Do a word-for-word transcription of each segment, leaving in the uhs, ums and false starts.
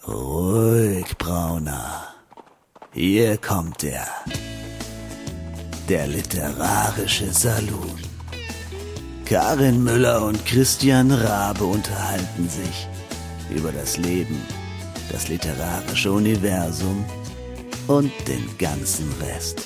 Ruhig, Brauner. Hier kommt er. Der literarische Saloon. Karin Müller und Christian Rabe unterhalten sich über das Leben, das literarische Universum und den ganzen Rest.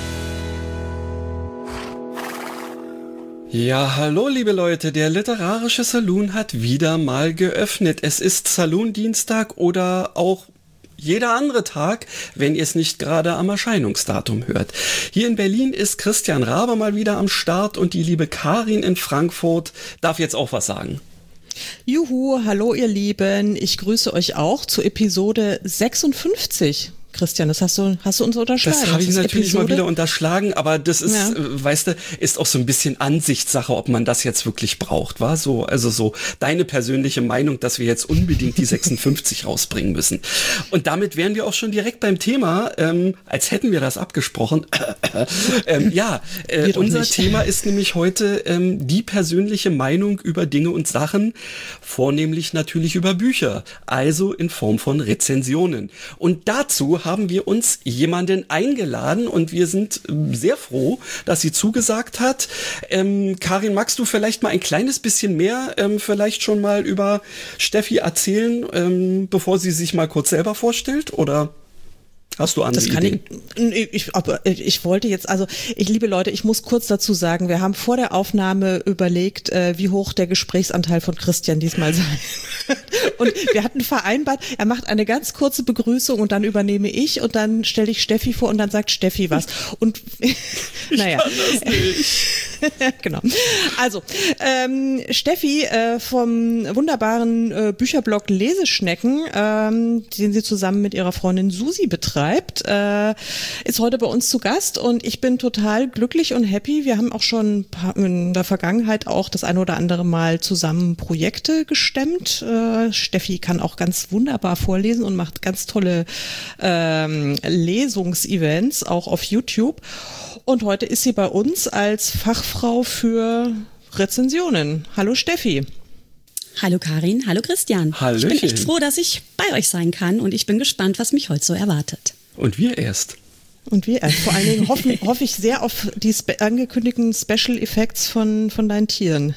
Ja, hallo liebe Leute, der literarische Saloon hat wieder mal geöffnet. Es ist Saloon-Dienstag oder auch jeder andere Tag, wenn ihr es nicht gerade am Erscheinungsdatum hört. Hier in Berlin ist Christian Rabe mal wieder am Start und die liebe Karin in Frankfurt darf jetzt auch was sagen. Juhu, hallo ihr Lieben, ich grüße euch auch zu Episode sechsundfünfzig. Christian, das hast du, hast du uns unterschlagen. Das habe ich das natürlich Episode? mal wieder unterschlagen, aber das ist, ja. äh, weißt du, ist auch so ein bisschen Ansichtssache, ob man das jetzt wirklich braucht, war so, also so deine persönliche Meinung, dass wir jetzt unbedingt die sechsundfünfzig rausbringen müssen. Und damit wären wir auch schon direkt beim Thema, ähm, als hätten wir das abgesprochen. ähm, ja, äh, unser nicht. Thema ist nämlich heute ähm, die persönliche Meinung über Dinge und Sachen, vornehmlich natürlich über Bücher, also in Form von Rezensionen. Und dazu haben wir uns jemanden eingeladen und wir sind sehr froh, dass sie zugesagt hat. Ähm, Karin, magst du vielleicht mal ein kleines bisschen mehr ähm, vielleicht schon mal über Steffi erzählen, ähm, bevor sie sich mal kurz selber vorstellt, oder hast du andere das kann Ideen? Ich, ich, aber ich wollte jetzt, also ich liebe Leute, ich muss kurz dazu sagen, wir haben vor der Aufnahme überlegt, äh, wie hoch der Gesprächsanteil von Christian diesmal sein. Und wir hatten vereinbart, er macht eine ganz kurze Begrüßung und dann übernehme ich und dann stelle ich Steffi vor und dann sagt Steffi was. Und naja. Ich kann das nicht. Genau. Also, ähm, Steffi äh, vom wunderbaren äh, Bücherblog Leseschnecken, ähm, den sie zusammen mit ihrer Freundin Susi betreibt, äh, ist heute bei uns zu Gast und ich bin total glücklich und happy. Wir haben auch schon in der Vergangenheit auch das ein oder andere Mal zusammen Projekte gestemmt. Äh, Steffi kann auch ganz wunderbar vorlesen und macht ganz tolle ähm, Lesungsevents, auch auf YouTube. Und heute ist sie bei uns als Fachfrau für Rezensionen. Hallo Steffi. Hallo Karin, hallo Christian. Hallöchen. Ich bin echt froh, dass ich bei euch sein kann und ich bin gespannt, was mich heute so erwartet. Und wir erst. Und wir erst. Vor allen Dingen hoffe, hoffe ich sehr auf die spe- angekündigten Special Effects von, von deinen Tieren.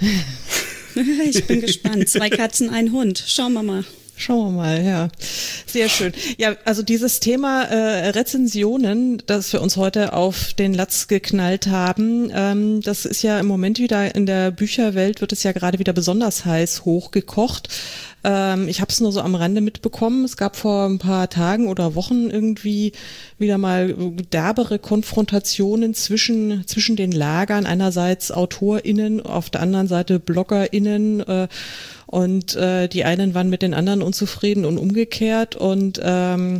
Ich bin gespannt. Zwei Katzen, ein Hund. Schauen wir mal. Schauen wir mal, ja. Sehr schön. Ja, also dieses Thema äh, Rezensionen, das wir uns heute auf den Latz geknallt haben, ähm, das ist ja im Moment wieder in der Bücherwelt, wird es ja gerade wieder besonders heiß hochgekocht. Ähm, ich habe es nur so am Rande mitbekommen. Es gab vor ein paar Tagen oder Wochen irgendwie wieder mal derbere Konfrontationen zwischen zwischen den Lagern. Einerseits AutorInnen, auf der anderen Seite BloggerInnen, äh, und äh, die einen waren mit den anderen unzufrieden und umgekehrt und ähm,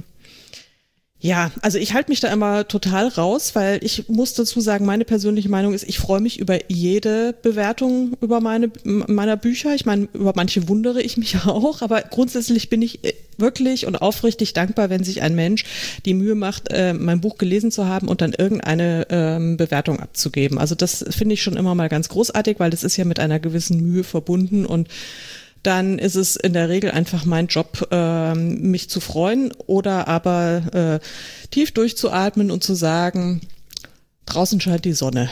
ja, also ich halte mich da immer total raus, weil ich muss dazu sagen, meine persönliche Meinung ist, ich freue mich über jede Bewertung über meine meiner Bücher. Ich meine, über manche wundere ich mich auch, aber grundsätzlich bin ich wirklich und aufrichtig dankbar, wenn sich ein Mensch die Mühe macht, äh, mein Buch gelesen zu haben und dann irgendeine ähm, Bewertung abzugeben. Also das finde ich schon immer mal ganz großartig, weil das ist ja mit einer gewissen Mühe verbunden und dann ist es in der Regel einfach mein Job, ähm, mich zu freuen oder aber äh, tief durchzuatmen und zu sagen, draußen scheint die Sonne.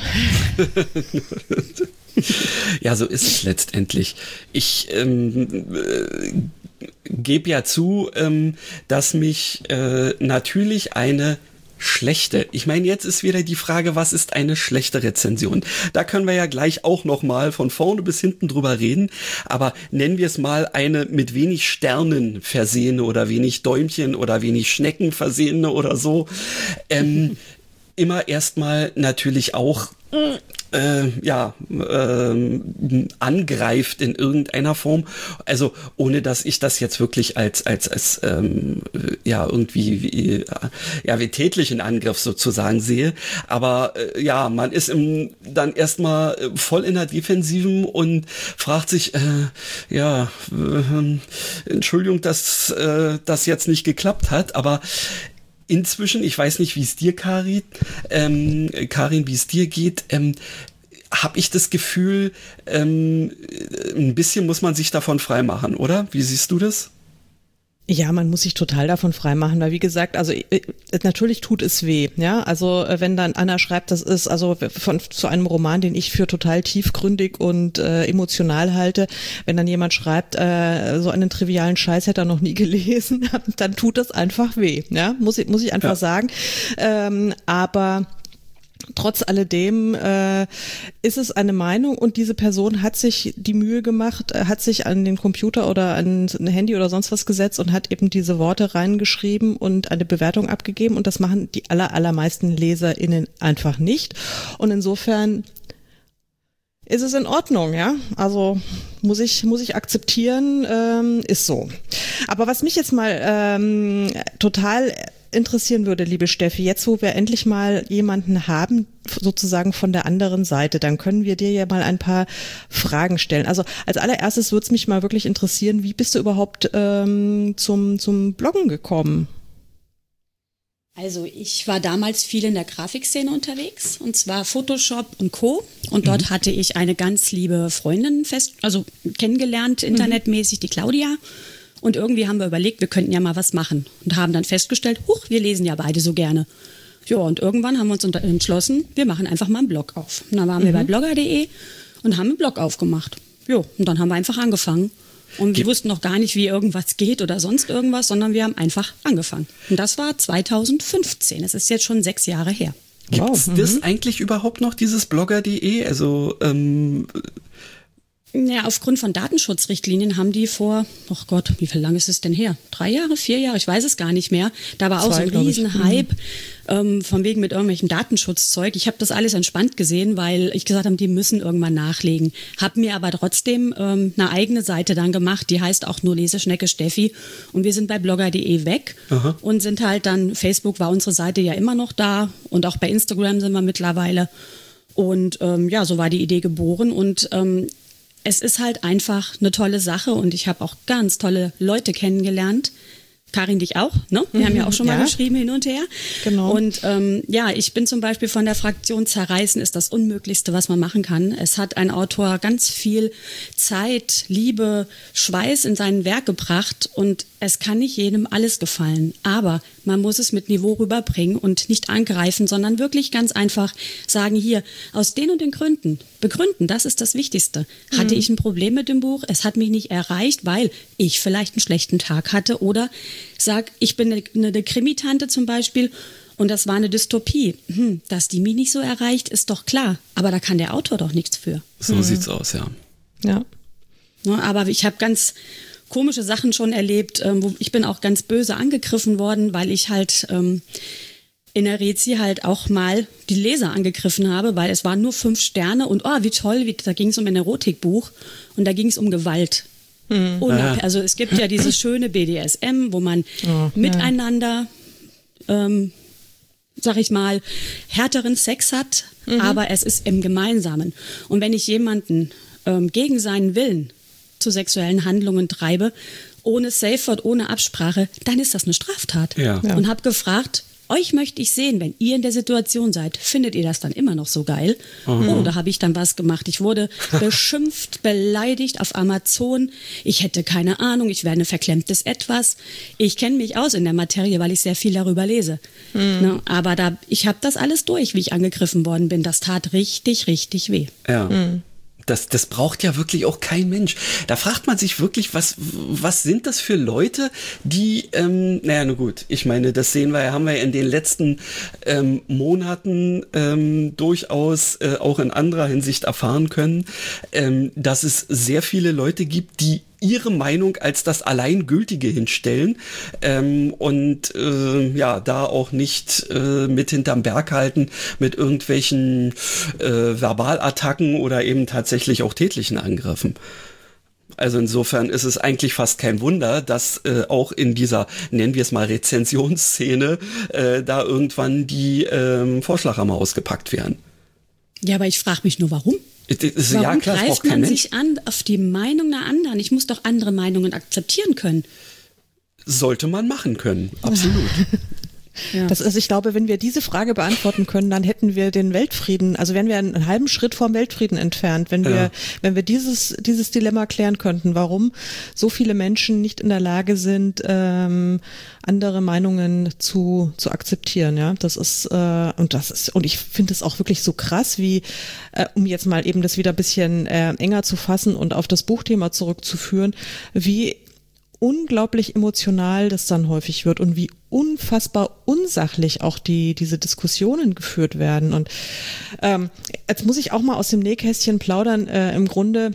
Ja, so ist es letztendlich. Ich ähm, äh, gebe ja zu, ähm, dass mich äh, natürlich eine schlechte. Ich meine, jetzt ist wieder die Frage, was ist eine schlechte Rezension? Da können wir ja gleich auch noch mal von vorne bis hinten drüber reden, aber nennen wir es mal eine mit wenig Sternen versehene oder wenig Däumchen oder wenig Schnecken versehene oder so. Ähm, immer erstmal natürlich auch äh, ja, äh, angreift in irgendeiner Form. Also ohne, dass ich das jetzt wirklich als als als ähm, ja irgendwie wie, ja wie tätlichen Angriff sozusagen sehe. Aber äh, ja, man ist im, dann erstmal voll in der Defensiven und fragt sich, äh, ja, äh, Entschuldigung, dass äh, das jetzt nicht geklappt hat, aber inzwischen, ich weiß nicht, wie es dir, Karin, ähm, Karin, wie es dir geht, ähm, habe ich das Gefühl, ähm, ein bisschen muss man sich davon freimachen, oder? Wie siehst du das? Ja, man muss sich total davon freimachen, weil wie gesagt, also äh, natürlich tut es weh, ja, also äh, wenn dann Anna schreibt, das ist also von zu einem Roman, den ich für total tiefgründig und äh, emotional halte, wenn dann jemand schreibt, äh, so einen trivialen Scheiß hätte er noch nie gelesen, dann tut das einfach weh, ja, muss ich muss ich einfach ja. sagen, ähm, aber trotz alledem äh, ist es eine Meinung und diese Person hat sich die Mühe gemacht, hat sich an den Computer oder an ein Handy oder sonst was gesetzt und hat eben diese Worte reingeschrieben und eine Bewertung abgegeben und das machen die aller, allermeisten LeserInnen einfach nicht und insofern ist es in Ordnung, ja, also muss ich muss ich akzeptieren, ähm, ist so. Aber was mich jetzt mal ähm, total interessieren würde, liebe Steffi, jetzt wo wir endlich mal jemanden haben, sozusagen von der anderen Seite, dann können wir dir ja mal ein paar Fragen stellen. Also als allererstes würde es mich mal wirklich interessieren, wie bist du überhaupt ähm, zum, zum Bloggen gekommen? Also ich war damals viel in der Grafikszene unterwegs und zwar Photoshop und Co. Und dort mhm. hatte ich eine ganz liebe Freundin fest, also kennengelernt, internetmäßig, die Claudia. Und irgendwie haben wir überlegt, wir könnten ja mal was machen und haben dann festgestellt, huch, wir lesen ja beide so gerne. Ja, und irgendwann haben wir uns entschlossen, wir machen einfach mal einen Blog auf. Und dann waren mhm. wir bei blogger punkt de und haben einen Blog aufgemacht. Ja, und dann haben wir einfach angefangen. Und wir wussten noch gar nicht, wie irgendwas geht oder sonst irgendwas, sondern wir haben einfach angefangen. Und das war zweitausendfünfzehn. Es ist jetzt schon sechs Jahre her. Gibt es wow. das mhm. eigentlich überhaupt noch, dieses blogger punkt de? Also, ähm... Ja, aufgrund von Datenschutzrichtlinien haben die vor, oh Gott, wie viel lang ist es denn her? Drei Jahre, vier Jahre, ich weiß es gar nicht mehr. Da war auch Zwei, so ein Riesenhype mhm. ähm, von wegen mit irgendwelchem Datenschutzzeug. Ich habe das alles entspannt gesehen, weil ich gesagt habe, die müssen irgendwann nachlegen. Hab mir aber trotzdem ähm, eine eigene Seite dann gemacht, die heißt auch nur Leseschnecke Steffi. Und wir sind bei blogger punkt de weg Aha. und sind halt dann, Facebook war unsere Seite ja immer noch da und auch bei Instagram sind wir mittlerweile. Und ähm, ja, so war die Idee geboren und ähm, es ist halt einfach eine tolle Sache und ich habe auch ganz tolle Leute kennengelernt. Karin, dich auch, ne? Wir mhm, haben ja auch schon mal ja. geschrieben hin und her. Genau. Und ähm, ja, ich bin zum Beispiel von der Fraktion Zerreißen ist das Unmöglichste, was man machen kann. Es hat ein Autor ganz viel Zeit, Liebe, Schweiß in sein Werk gebracht und es kann nicht jedem alles gefallen. Aber man muss es mit Niveau rüberbringen und nicht angreifen, sondern wirklich ganz einfach sagen, hier, aus den und den Gründen, begründen, das ist das Wichtigste. Hatte mhm. ich ein Problem mit dem Buch, es hat mich nicht erreicht, weil ich vielleicht einen schlechten Tag hatte oder sag, ich bin eine, eine Krimitante zum Beispiel und das war eine Dystopie. Hm, dass die mich nicht so erreicht, ist doch klar. Aber da kann der Autor doch nichts für. So hm. sieht's aus, ja. Ja. ja aber ich habe ganz komische Sachen schon erlebt. Ähm, wo ich bin auch ganz böse angegriffen worden, weil ich halt ähm, in der Rezi halt auch mal die Leser angegriffen habe, weil es waren nur fünf Sterne und oh, wie toll, wie, da ging es um ein Erotikbuch und da ging es um Gewalt. Mhm. Unab- also es gibt ja dieses schöne B D S M, wo man oh, miteinander, ja. ähm, sag ich mal, härteren Sex hat, mhm. aber es ist im Gemeinsamen. Und wenn ich jemanden ähm, gegen seinen Willen zu sexuellen Handlungen treibe, ohne Safe Word, ohne Absprache, dann ist das eine Straftat. Ja. Ja. Und habe gefragt, euch möchte ich sehen, wenn ihr in der Situation seid. Findet ihr das dann immer noch so geil? Mhm. Oh, da habe ich dann was gemacht. Ich wurde beschimpft, beleidigt auf Amazon. Ich hätte keine Ahnung, ich wäre ein verklemmtes Etwas. Ich kenne mich aus in der Materie, weil ich sehr viel darüber lese. Mhm. Ne, aber da, ich habe das alles durch, wie ich angegriffen worden bin. Das tat richtig, richtig weh. Ja. Mhm. Das, das braucht ja wirklich auch kein Mensch. Da fragt man sich wirklich, was, was sind das für Leute, die, ähm, naja, nur gut, ich meine, das sehen wir, haben wir in den letzten ähm, Monaten ähm, durchaus äh, auch in anderer Hinsicht erfahren können, ähm, dass es sehr viele Leute gibt, die ihre Meinung als das Alleingültige hinstellen ähm, und äh, ja, da auch nicht äh, mit hinterm Berg halten mit irgendwelchen äh, Verbalattacken oder eben tatsächlich auch tätlichen Angriffen. Also insofern ist es eigentlich fast kein Wunder, dass äh, auch in dieser, nennen wir es mal, Rezensionsszene äh, da irgendwann die äh, Vorschlaghammer ausgepackt werden. Ja, aber ich frage mich nur, warum? Ist, Warum ja, klar, greift man sich an auf die Meinung einer anderen? Ich muss doch andere Meinungen akzeptieren können. Sollte man machen können, absolut. Ja. Das ist, ich glaube, wenn wir diese Frage beantworten können, dann hätten wir den Weltfrieden, also wären wir einen, einen halben Schritt vom Weltfrieden entfernt, wenn wir, ja. wenn wir dieses, dieses Dilemma klären könnten, warum so viele Menschen nicht in der Lage sind, ähm, andere Meinungen zu, zu akzeptieren, ja. Das ist, äh, und das ist, und ich finde es auch wirklich so krass, wie, äh, um jetzt mal eben das wieder ein bisschen äh, enger zu fassen und auf das Buchthema zurückzuführen, wie unglaublich emotional das dann häufig wird und wie unfassbar unsachlich auch die diese Diskussionen geführt werden. Und ähm, jetzt muss ich auch mal aus dem Nähkästchen plaudern. Äh, im Grunde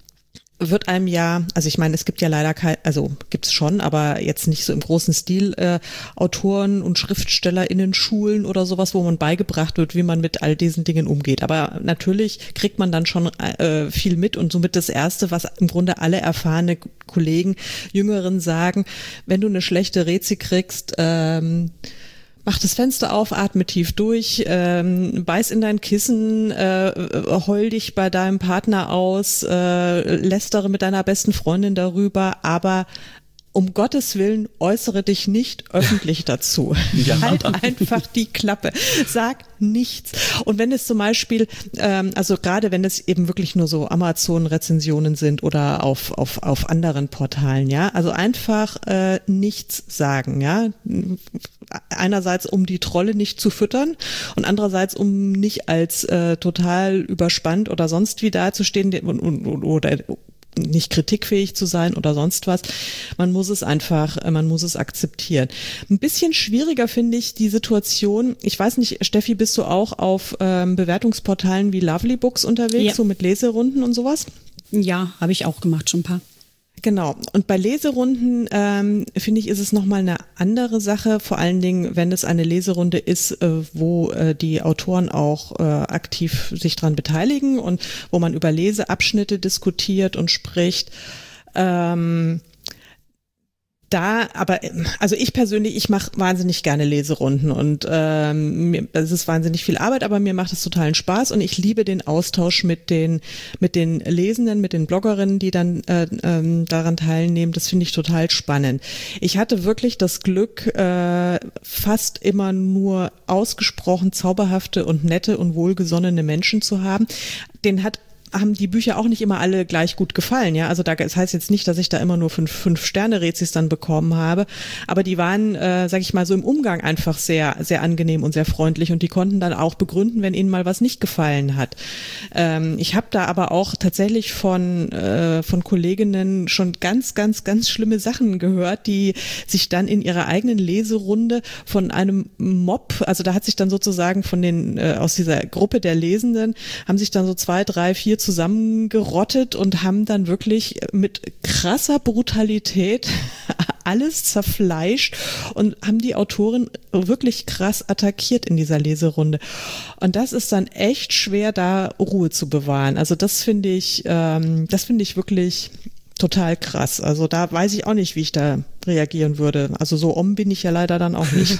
wird einem ja, also ich meine, es gibt ja leider kein, also gibt's schon, aber jetzt nicht so im großen Stil äh, Autoren und SchriftstellerInnen Schulen oder sowas, wo man beigebracht wird, wie man mit all diesen Dingen umgeht. Aber natürlich kriegt man dann schon äh, viel mit und somit das Erste, was im Grunde alle erfahrene Kollegen, Jüngeren sagen, wenn du eine schlechte Rezi kriegst, ähm, mach das Fenster auf, atme tief durch, ähm, beiß in dein Kissen, äh, heul dich bei deinem Partner aus, äh, lästere mit deiner besten Freundin darüber, aber um Gottes Willen äußere dich nicht öffentlich dazu. Ja. Halt einfach die Klappe. Sag nichts. Und wenn es zum Beispiel, ähm, also gerade wenn es eben wirklich nur so Amazon-Rezensionen sind oder auf, auf, auf anderen Portalen, ja, also einfach äh, nichts sagen, ja. Einerseits, um die Trolle nicht zu füttern und andererseits, um nicht als äh, total überspannt oder sonst wie dazustehen und, und, oder nicht kritikfähig zu sein oder sonst was. Man muss es einfach, man muss es akzeptieren. Ein bisschen schwieriger finde ich die Situation, ich weiß nicht, Steffi, bist du auch auf ähm, Bewertungsportalen wie Lovely Books unterwegs, ja. so mit Leserunden und sowas? Ja, habe ich auch gemacht, schon ein paar. Genau. Und bei Leserunden, ähm, finde ich, ist es nochmal eine andere Sache, vor allen Dingen, wenn es eine Leserunde ist, äh, wo äh, die Autoren auch äh, aktiv sich dran beteiligen und wo man über Leseabschnitte diskutiert und spricht. Ähm, Da, aber also ich persönlich, ich mache wahnsinnig gerne Leserunden und ähm, mir, das ist wahnsinnig viel Arbeit, aber mir macht es totalen Spaß und ich liebe den Austausch mit den mit den Lesenden, mit den Bloggerinnen, die dann äh, ähm, daran teilnehmen. Das finde ich total spannend. Ich hatte wirklich das Glück, äh, fast immer nur ausgesprochen zauberhafte und nette und wohlgesonnene Menschen zu haben. Den hat haben die Bücher auch nicht immer alle gleich gut gefallen, ja, also da, das heißt jetzt nicht, dass ich da immer nur fünf, fünf Sterne-Rezis dann bekommen habe, aber die waren, äh, sag ich mal, so im Umgang einfach sehr, sehr angenehm und sehr freundlich und die konnten dann auch begründen, wenn ihnen mal was nicht gefallen hat. Ähm, ich habe da aber auch tatsächlich von, äh, von Kolleginnen schon ganz, ganz, ganz schlimme Sachen gehört, die sich dann in ihrer eigenen Leserunde von einem Mob, also da hat sich dann sozusagen von den, äh, aus dieser Gruppe der Lesenden, haben sich dann so zwei, drei, vier zusammengerottet und haben dann wirklich mit krasser Brutalität alles zerfleischt und haben die Autorin wirklich krass attackiert in dieser Leserunde. Und das ist dann echt schwer, da Ruhe zu bewahren. Also das finde ich, ähm, das finde ich wirklich total krass. Also da weiß ich auch nicht, wie ich da reagieren würde. Also so om bin ich ja leider dann auch nicht.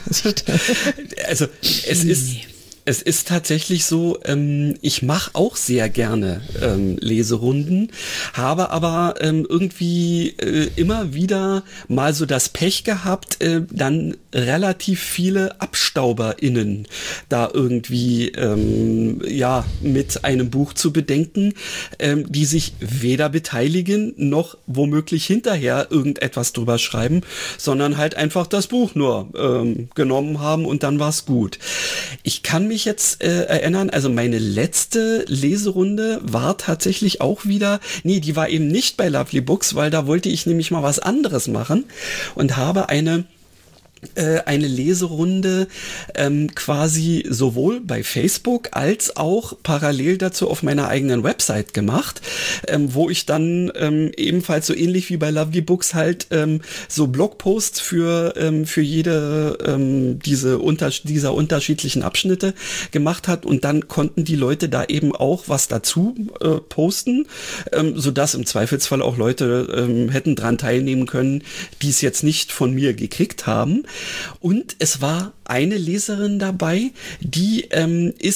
Also es ist Es ist tatsächlich so, ähm, ich mache auch sehr gerne ähm, Leserunden, habe aber ähm, irgendwie äh, immer wieder mal so das Pech gehabt, äh, dann relativ viele AbstauberInnen da irgendwie ähm, ja mit einem Buch zu bedenken, ähm, die sich weder beteiligen noch womöglich hinterher irgendetwas drüber schreiben, sondern halt einfach das Buch nur ähm, genommen haben und dann war's gut. Ich kann mich jetzt äh, erinnern, also meine letzte Leserunde war tatsächlich auch wieder, nee, die war eben nicht bei Lovely Books, weil da wollte ich nämlich mal was anderes machen und habe eine äh, eine Leserunde ähm, quasi sowohl bei Facebook als auch parallel dazu auf meiner eigenen Website gemacht, ähm, wo ich dann ähm, ebenfalls so ähnlich wie bei Lovely Books halt ähm, so Blogposts für ähm, für jede ähm, diese unter dieser unterschiedlichen Abschnitte gemacht hat und dann konnten die Leute da eben auch was dazu äh, posten, ähm, sodass im Zweifelsfall auch Leute ähm, hätten dran teilnehmen können, die es jetzt nicht von mir gekriegt haben. Und es war eine Leserin dabei, die ähm, ist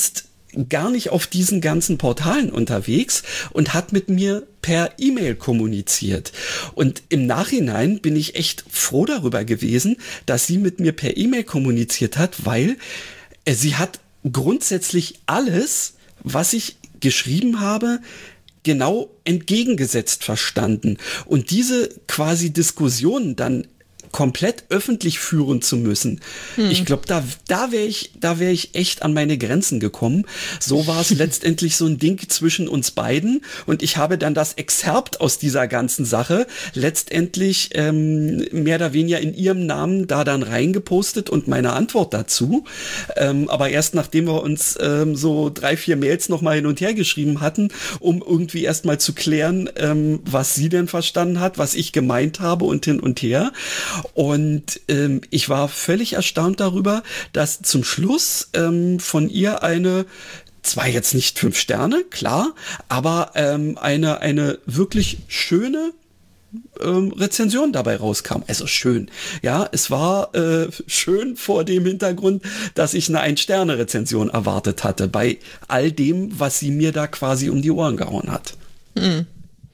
gar nicht auf diesen ganzen Portalen unterwegs und hat mit mir per E-Mail kommuniziert. Und im Nachhinein bin ich echt froh darüber gewesen, dass sie mit mir per E-Mail kommuniziert hat, weil äh, sie hat grundsätzlich alles, was ich geschrieben habe, genau entgegengesetzt verstanden. Und diese quasi Diskussion dann komplett öffentlich führen zu müssen. Hm. Ich glaube, da, da wäre ich, da wäre ich echt an meine Grenzen gekommen. So war es letztendlich so ein Ding zwischen uns beiden und ich habe dann das Exerpt aus dieser ganzen Sache letztendlich ähm, mehr oder weniger in ihrem Namen da dann reingepostet und meine Antwort dazu. Ähm, aber erst nachdem wir uns ähm, so drei, vier Mails nochmal hin und her geschrieben hatten, um irgendwie erstmal zu klären, ähm, was sie denn verstanden hat, was ich gemeint habe und hin und her. Und ähm, ich war völlig erstaunt darüber, dass zum Schluss ähm, von ihr eine, zwar jetzt nicht fünf Sterne, klar, aber ähm, eine, eine wirklich schöne ähm, Rezension dabei rauskam. Also schön. Ja, es war äh, schön vor dem Hintergrund, dass ich eine Ein-Sterne-Rezension erwartet hatte, bei all dem, was sie mir da quasi um die Ohren gehauen hat. Mhm.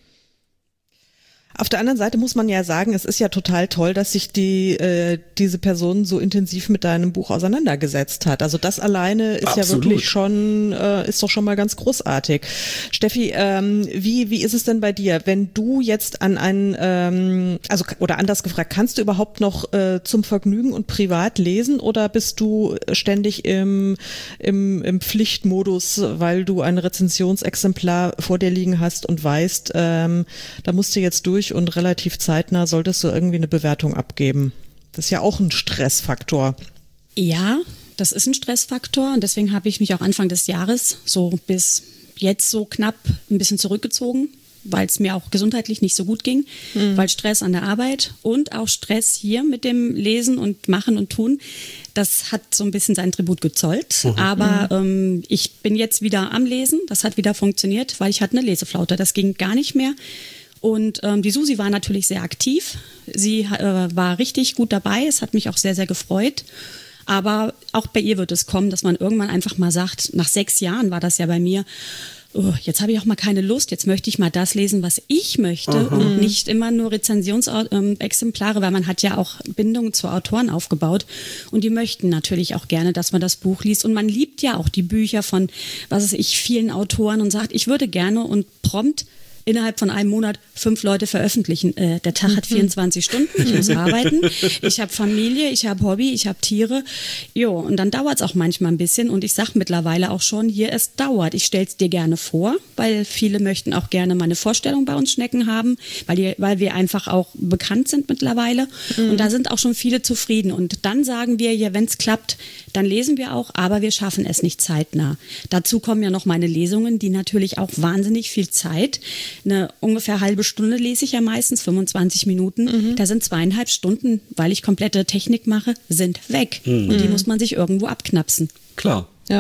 Auf der anderen Seite muss man ja sagen, es ist ja total toll, dass sich die äh, diese Person so intensiv mit deinem Buch auseinandergesetzt hat. Also das alleine ist Absolut. ja wirklich schon, äh, ist doch schon mal ganz großartig. Steffi, ähm, wie wie ist es denn bei dir, wenn du jetzt an einen, ähm, also oder anders gefragt, kannst du überhaupt noch äh, zum Vergnügen und privat lesen oder bist du ständig im im, im Pflichtmodus, weil du ein Rezensionsexemplar vor dir liegen hast und weißt, ähm, da musst du jetzt durch und relativ zeitnah solltest du irgendwie eine Bewertung abgeben. Das ist ja auch ein Stressfaktor. Ja, das ist ein Stressfaktor und deswegen habe ich mich auch Anfang des Jahres so bis jetzt so knapp ein bisschen zurückgezogen, weil es mir auch gesundheitlich nicht so gut ging, mhm. weil Stress an der Arbeit und auch Stress hier mit dem Lesen und Machen und Tun, das hat so ein bisschen seinen Tribut gezollt. Mhm. Aber ähm, ich bin jetzt wieder am Lesen, das hat wieder funktioniert, weil ich hatte eine Leseflaute, das ging gar nicht mehr. Und ähm, die Susi war natürlich sehr aktiv. Sie äh, war richtig gut dabei. Es hat mich auch sehr, sehr gefreut. Aber auch bei ihr wird es kommen, dass man irgendwann einfach mal sagt, nach sechs Jahren war das ja bei mir, oh, jetzt habe ich auch mal keine Lust, jetzt möchte ich mal das lesen, was ich möchte. Aha. Und nicht immer nur Rezensionsexemplare, weil man hat ja auch Bindungen zu Autoren aufgebaut. Und die möchten natürlich auch gerne, dass man das Buch liest. Und man liebt ja auch die Bücher von, was weiß ich, vielen Autoren und sagt, ich würde gerne und prompt innerhalb von einem Monat fünf Leute veröffentlichen. Äh, der Tag hat vierundzwanzig Stunden, ich muss arbeiten, ich habe Familie, ich habe Hobby, ich habe Tiere. Jo, und dann dauert es auch manchmal ein bisschen und ich sage mittlerweile auch schon, hier, es dauert. Ich stelle es dir gerne vor, weil viele möchten auch gerne mal eine Vorstellung bei uns Schnecken haben, weil, die, weil wir einfach auch bekannt sind mittlerweile. Mhm. Und da sind auch schon viele zufrieden. Und dann sagen wir, ja, wenn es klappt, dann lesen wir auch, aber wir schaffen es nicht zeitnah. Dazu kommen ja noch meine Lesungen, die natürlich auch wahnsinnig viel Zeit. Eine ungefähr halbe Stunde lese ich ja meistens, fünfundzwanzig Minuten. Mhm. Da sind zweieinhalb Stunden, weil ich komplette Technik mache, sind weg. Mhm. Und die muss man sich irgendwo abknapsen. Klar. Ja.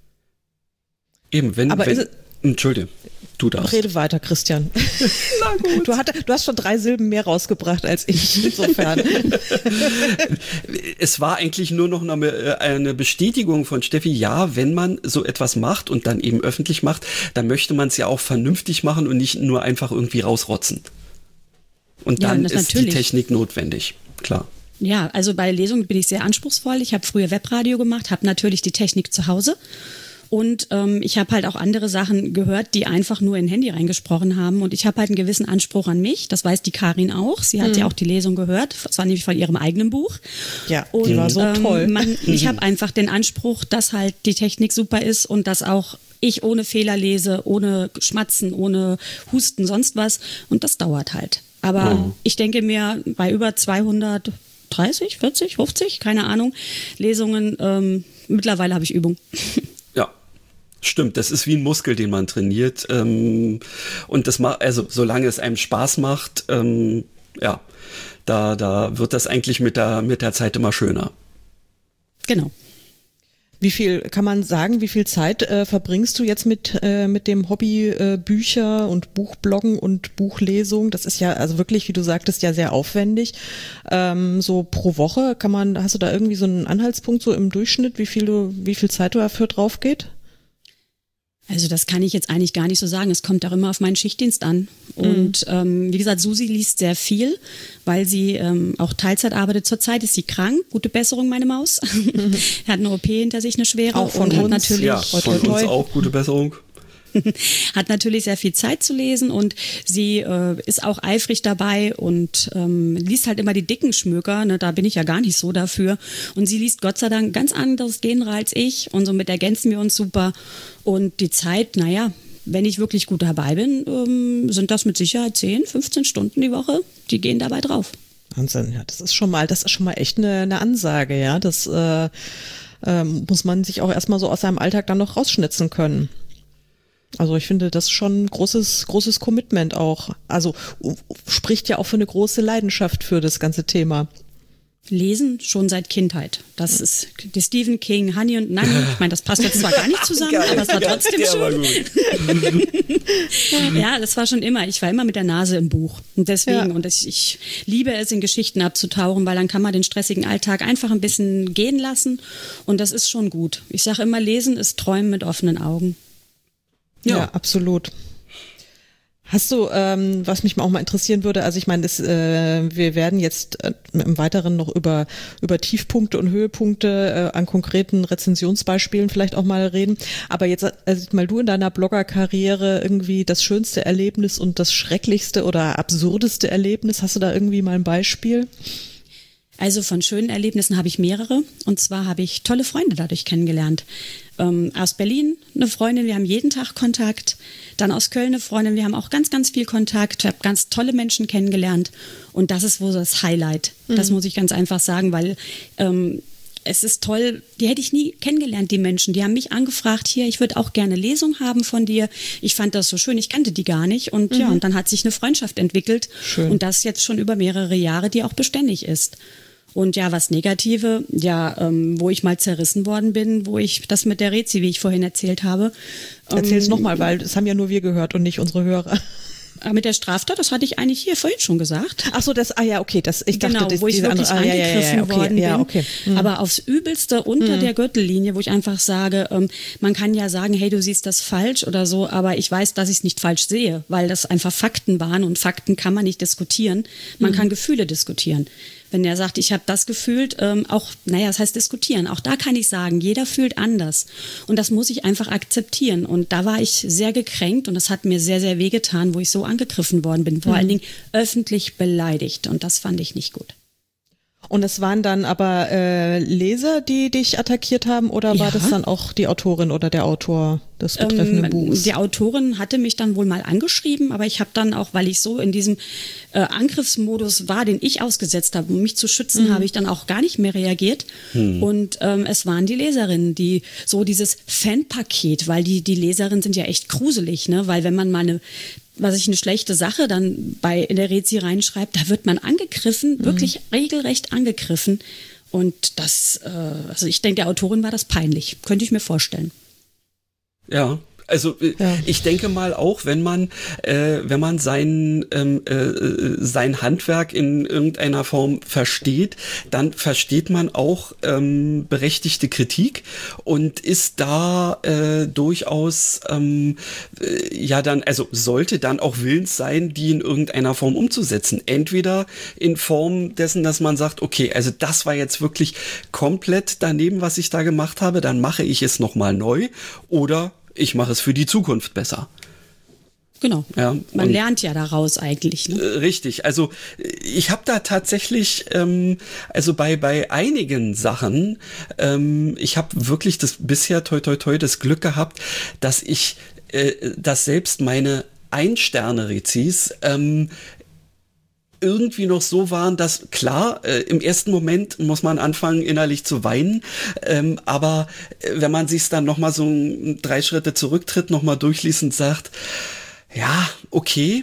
Eben, wenn... Aber wenn ist es, Entschuldige, du darfst. Rede weiter, Christian. Na gut. Du, hat, du hast schon drei Silben mehr rausgebracht als ich, insofern. Es war eigentlich nur noch eine, eine Bestätigung von Steffi, ja, wenn man so etwas macht und dann eben öffentlich macht, dann möchte man es ja auch vernünftig machen und nicht nur einfach irgendwie rausrotzen. Und dann ja, ist natürlich die Technik notwendig, klar. Ja, also bei Lesungen bin ich sehr anspruchsvoll. Ich habe früher Webradio gemacht, habe natürlich die Technik zu Hause. Und ähm, ich habe halt auch andere Sachen gehört, die einfach nur in ein Handy reingesprochen haben. Und ich habe halt einen gewissen Anspruch an mich. Das weiß die Karin auch. Sie hat mhm. ja auch die Lesung gehört. Das war nämlich von ihrem eigenen Buch. Ja, und, die war so ähm, toll. Man, ich habe einfach den Anspruch, dass halt die Technik super ist und dass auch ich ohne Fehler lese, ohne Schmatzen, ohne Husten, sonst was. Und das dauert halt. Aber mhm. ich denke mir, bei über zweihundertdreißig, vierzig, fünfzig, keine Ahnung, Lesungen, ähm, mittlerweile habe ich Übung. Ja. Stimmt, das ist wie ein Muskel, den man trainiert. Ähm, und das macht, also solange es einem Spaß macht, ähm, ja, da, da wird das eigentlich mit der, mit der Zeit immer schöner. Genau. Wie viel, kann man sagen, wie viel Zeit äh, verbringst du jetzt mit, äh, mit dem Hobby äh, Bücher und Buchbloggen und Buchlesung? Das ist ja also wirklich, wie du sagtest, ja sehr aufwendig. Ähm, so pro Woche kann man, hast du da irgendwie so einen Anhaltspunkt so im Durchschnitt, wie viel du, wie viel Zeit du dafür drauf geht? Also das kann ich jetzt eigentlich gar nicht so sagen. Es kommt auch immer auf meinen Schichtdienst an. Und mhm. ähm, wie gesagt, Susi liest sehr viel, weil sie ähm, auch Teilzeit arbeitet. Zurzeit ist sie krank. Gute Besserung, meine Maus. Mhm. Hat eine O P hinter sich, eine schwere. Auch von und uns. Hat natürlich ja, von uns auch gute Besserung. Hat natürlich sehr viel Zeit zu lesen und sie äh, ist auch eifrig dabei und ähm, liest halt immer die dicken Schmöker, ne, da bin ich ja gar nicht so dafür. Und sie liest Gott sei Dank ganz anderes Genre als ich und somit ergänzen wir uns super. Und die Zeit, naja, wenn ich wirklich gut dabei bin, ähm, sind das mit Sicherheit zehn, fünfzehn Stunden die Woche, die gehen dabei drauf. Wahnsinn, ja, das ist schon mal, das ist schon mal echt eine, eine Ansage, ja, das äh, äh, muss man sich auch erstmal so aus seinem Alltag dann noch rausschnitzen können. Also ich finde, das ist schon ein großes, großes Commitment auch. Also spricht ja auch für eine große Leidenschaft für das ganze Thema. Lesen schon seit Kindheit. Das ist die Stephen King, Honey und Nanny. Ich meine, das passt jetzt zwar gar nicht zusammen, geil, aber es war trotzdem schön. Ja, das war schon immer. Ich war immer mit der Nase im Buch. Und deswegen, ja. und ich, ich liebe es, in Geschichten abzutauchen, weil dann kann man den stressigen Alltag einfach ein bisschen gehen lassen. Und das ist schon gut. Ich sage immer, Lesen ist Träumen mit offenen Augen. Ja, ja, absolut. Hast du, ähm, was mich auch mal interessieren würde, also ich meine, das, äh, wir werden jetzt äh, im Weiteren noch über über Tiefpunkte und Höhepunkte äh, an konkreten Rezensionsbeispielen vielleicht auch mal reden, aber jetzt also mal du in deiner Bloggerkarriere irgendwie das schönste Erlebnis und das schrecklichste oder absurdeste Erlebnis, hast du da irgendwie mal ein Beispiel? Also von schönen Erlebnissen habe ich mehrere und zwar habe ich tolle Freunde dadurch kennengelernt. Ähm, aus Berlin eine Freundin, wir haben jeden Tag Kontakt. Dann aus Köln eine Freundin, wir haben auch ganz, ganz viel Kontakt. Ich habe ganz tolle Menschen kennengelernt und das ist wohl das Highlight. Mhm. Das muss ich ganz einfach sagen, weil ähm, es ist toll, die hätte ich nie kennengelernt, die Menschen. Die haben mich angefragt, hier, ich würde auch gerne Lesung haben von dir. Ich fand das so schön, ich kannte die gar nicht und mhm. ja, und dann hat sich eine Freundschaft entwickelt. Schön. Und das jetzt schon über mehrere Jahre, die auch beständig ist. Und ja, was Negative, ja, ähm, wo ich mal zerrissen worden bin, wo ich das mit der Rezi, wie ich vorhin erzählt habe. Erzähl's ähm, nochmal, weil das haben ja nur wir gehört und nicht unsere Hörer. Mit der Straftat, das hatte ich eigentlich hier vorhin schon gesagt. Ach so, das, ah ja, okay, das, ich genau, dachte, das, wo ich wirklich andere, angegriffen ah, ja, ja, ja, okay, worden bin. Ja, okay. Mhm. Aber aufs Übelste unter mhm. der Gürtellinie, wo ich einfach sage, ähm, man kann ja sagen, hey, du siehst das falsch oder so, aber ich weiß, dass ich es nicht falsch sehe, weil das einfach Fakten waren und Fakten kann man nicht diskutieren. Man mhm. kann Gefühle diskutieren. Wenn er sagt, ich habe das gefühlt, ähm, auch, naja, das heißt diskutieren. Auch da kann ich sagen, jeder fühlt anders. Und das muss ich einfach akzeptieren. Und da war ich sehr gekränkt und das hat mir sehr, sehr wehgetan, wo ich so angegriffen worden bin. Vor mhm. allen Dingen öffentlich beleidigt. Und das fand ich nicht gut. Und es waren dann aber äh, Leser, die dich attackiert haben, oder ja. war das dann auch die Autorin oder der Autor des betreffenden ähm, Buchs? Die Autorin hatte mich dann wohl mal angeschrieben, aber ich habe dann auch, weil ich so in diesem äh, Angriffsmodus war, den ich ausgesetzt habe, um mich zu schützen, mhm. habe ich dann auch gar nicht mehr reagiert. Mhm. Und ähm, es waren die Leserinnen, die so dieses Fanpaket, weil die, die Leserinnen sind ja echt gruselig, ne? Weil wenn man mal eine was ich eine schlechte Sache dann bei in der Rezi reinschreibt, da wird man angegriffen, wirklich mhm. regelrecht angegriffen. Und das, äh, also ich denke, der Autorin war das peinlich, könnte ich mir vorstellen. Ja. Also ja. ich denke mal auch, wenn man äh, wenn man sein ähm, äh, sein Handwerk in irgendeiner Form versteht, dann versteht man auch ähm, berechtigte Kritik und ist da äh, durchaus ähm, äh, ja dann also sollte dann auch willens sein, die in irgendeiner Form umzusetzen. Entweder in Form dessen, dass man sagt, okay, also das war jetzt wirklich komplett daneben, was ich da gemacht habe, dann mache ich es nochmal neu, oder ich mache es für die Zukunft besser. Genau, ja, man lernt ja daraus eigentlich. Ne? Richtig, also ich habe da tatsächlich, ähm, also bei bei einigen Sachen, ähm, ich habe wirklich das bisher toi toi toi das Glück gehabt, dass ich, äh, dass selbst meine Ein-Sterne-Rezis ähm, irgendwie noch so waren, dass klar, äh, im ersten Moment muss man anfangen, innerlich zu weinen, ähm, aber äh, wenn man sich dann nochmal so drei Schritte zurücktritt, nochmal durchliest und sagt, ja, okay,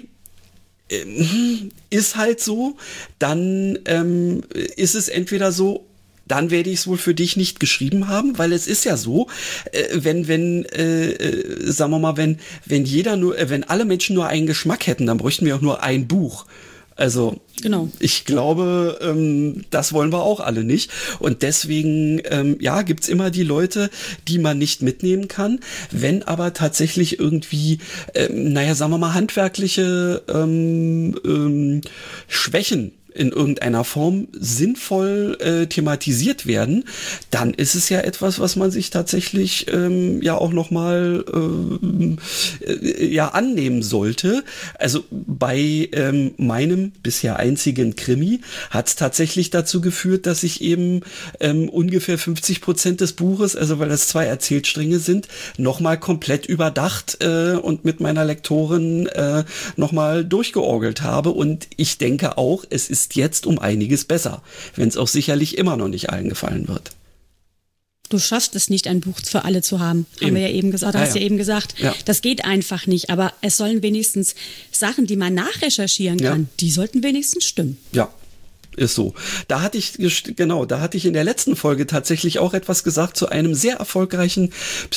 ähm, ist halt so, dann ähm, ist es entweder so, dann werde ich es wohl für dich nicht geschrieben haben, weil es ist ja so, äh, wenn, wenn, äh, äh, sagen wir mal, wenn, wenn jeder nur, äh, wenn alle Menschen nur einen Geschmack hätten, dann bräuchten wir auch nur ein Buch. Also genau. Ich glaube, ähm, das wollen wir auch alle nicht. Und deswegen, ähm, ja, gibt's immer die Leute, die man nicht mitnehmen kann. Wenn aber tatsächlich irgendwie, ähm, naja, sagen wir mal, handwerkliche ähm, ähm, Schwächen in irgendeiner Form sinnvoll äh, thematisiert werden, dann ist es ja etwas, was man sich tatsächlich ähm, ja auch nochmal äh, äh, ja annehmen sollte. Also bei ähm, meinem bisher einzigen Krimi hat es tatsächlich dazu geführt, dass ich eben ähm, ungefähr fünfzig Prozent des Buches, also weil das zwei Erzählstränge sind, nochmal komplett überdacht äh, und mit meiner Lektorin äh, nochmal durchgeorgelt habe. Und ich denke auch, es ist jetzt um einiges besser, wenn es auch sicherlich immer noch nicht allen gefallen wird. Du schaffst es nicht, ein Buch für alle zu haben, Eben. haben wir ja eben gesagt, Ah, hast ja. ja eben gesagt. Ja. Das geht einfach nicht, aber es sollen wenigstens Sachen, die man nachrecherchieren kann, Ja. die sollten wenigstens stimmen. Ja. Ist so. Da hatte ich, genau, da hatte ich in der letzten Folge tatsächlich auch etwas gesagt zu einem sehr erfolgreichen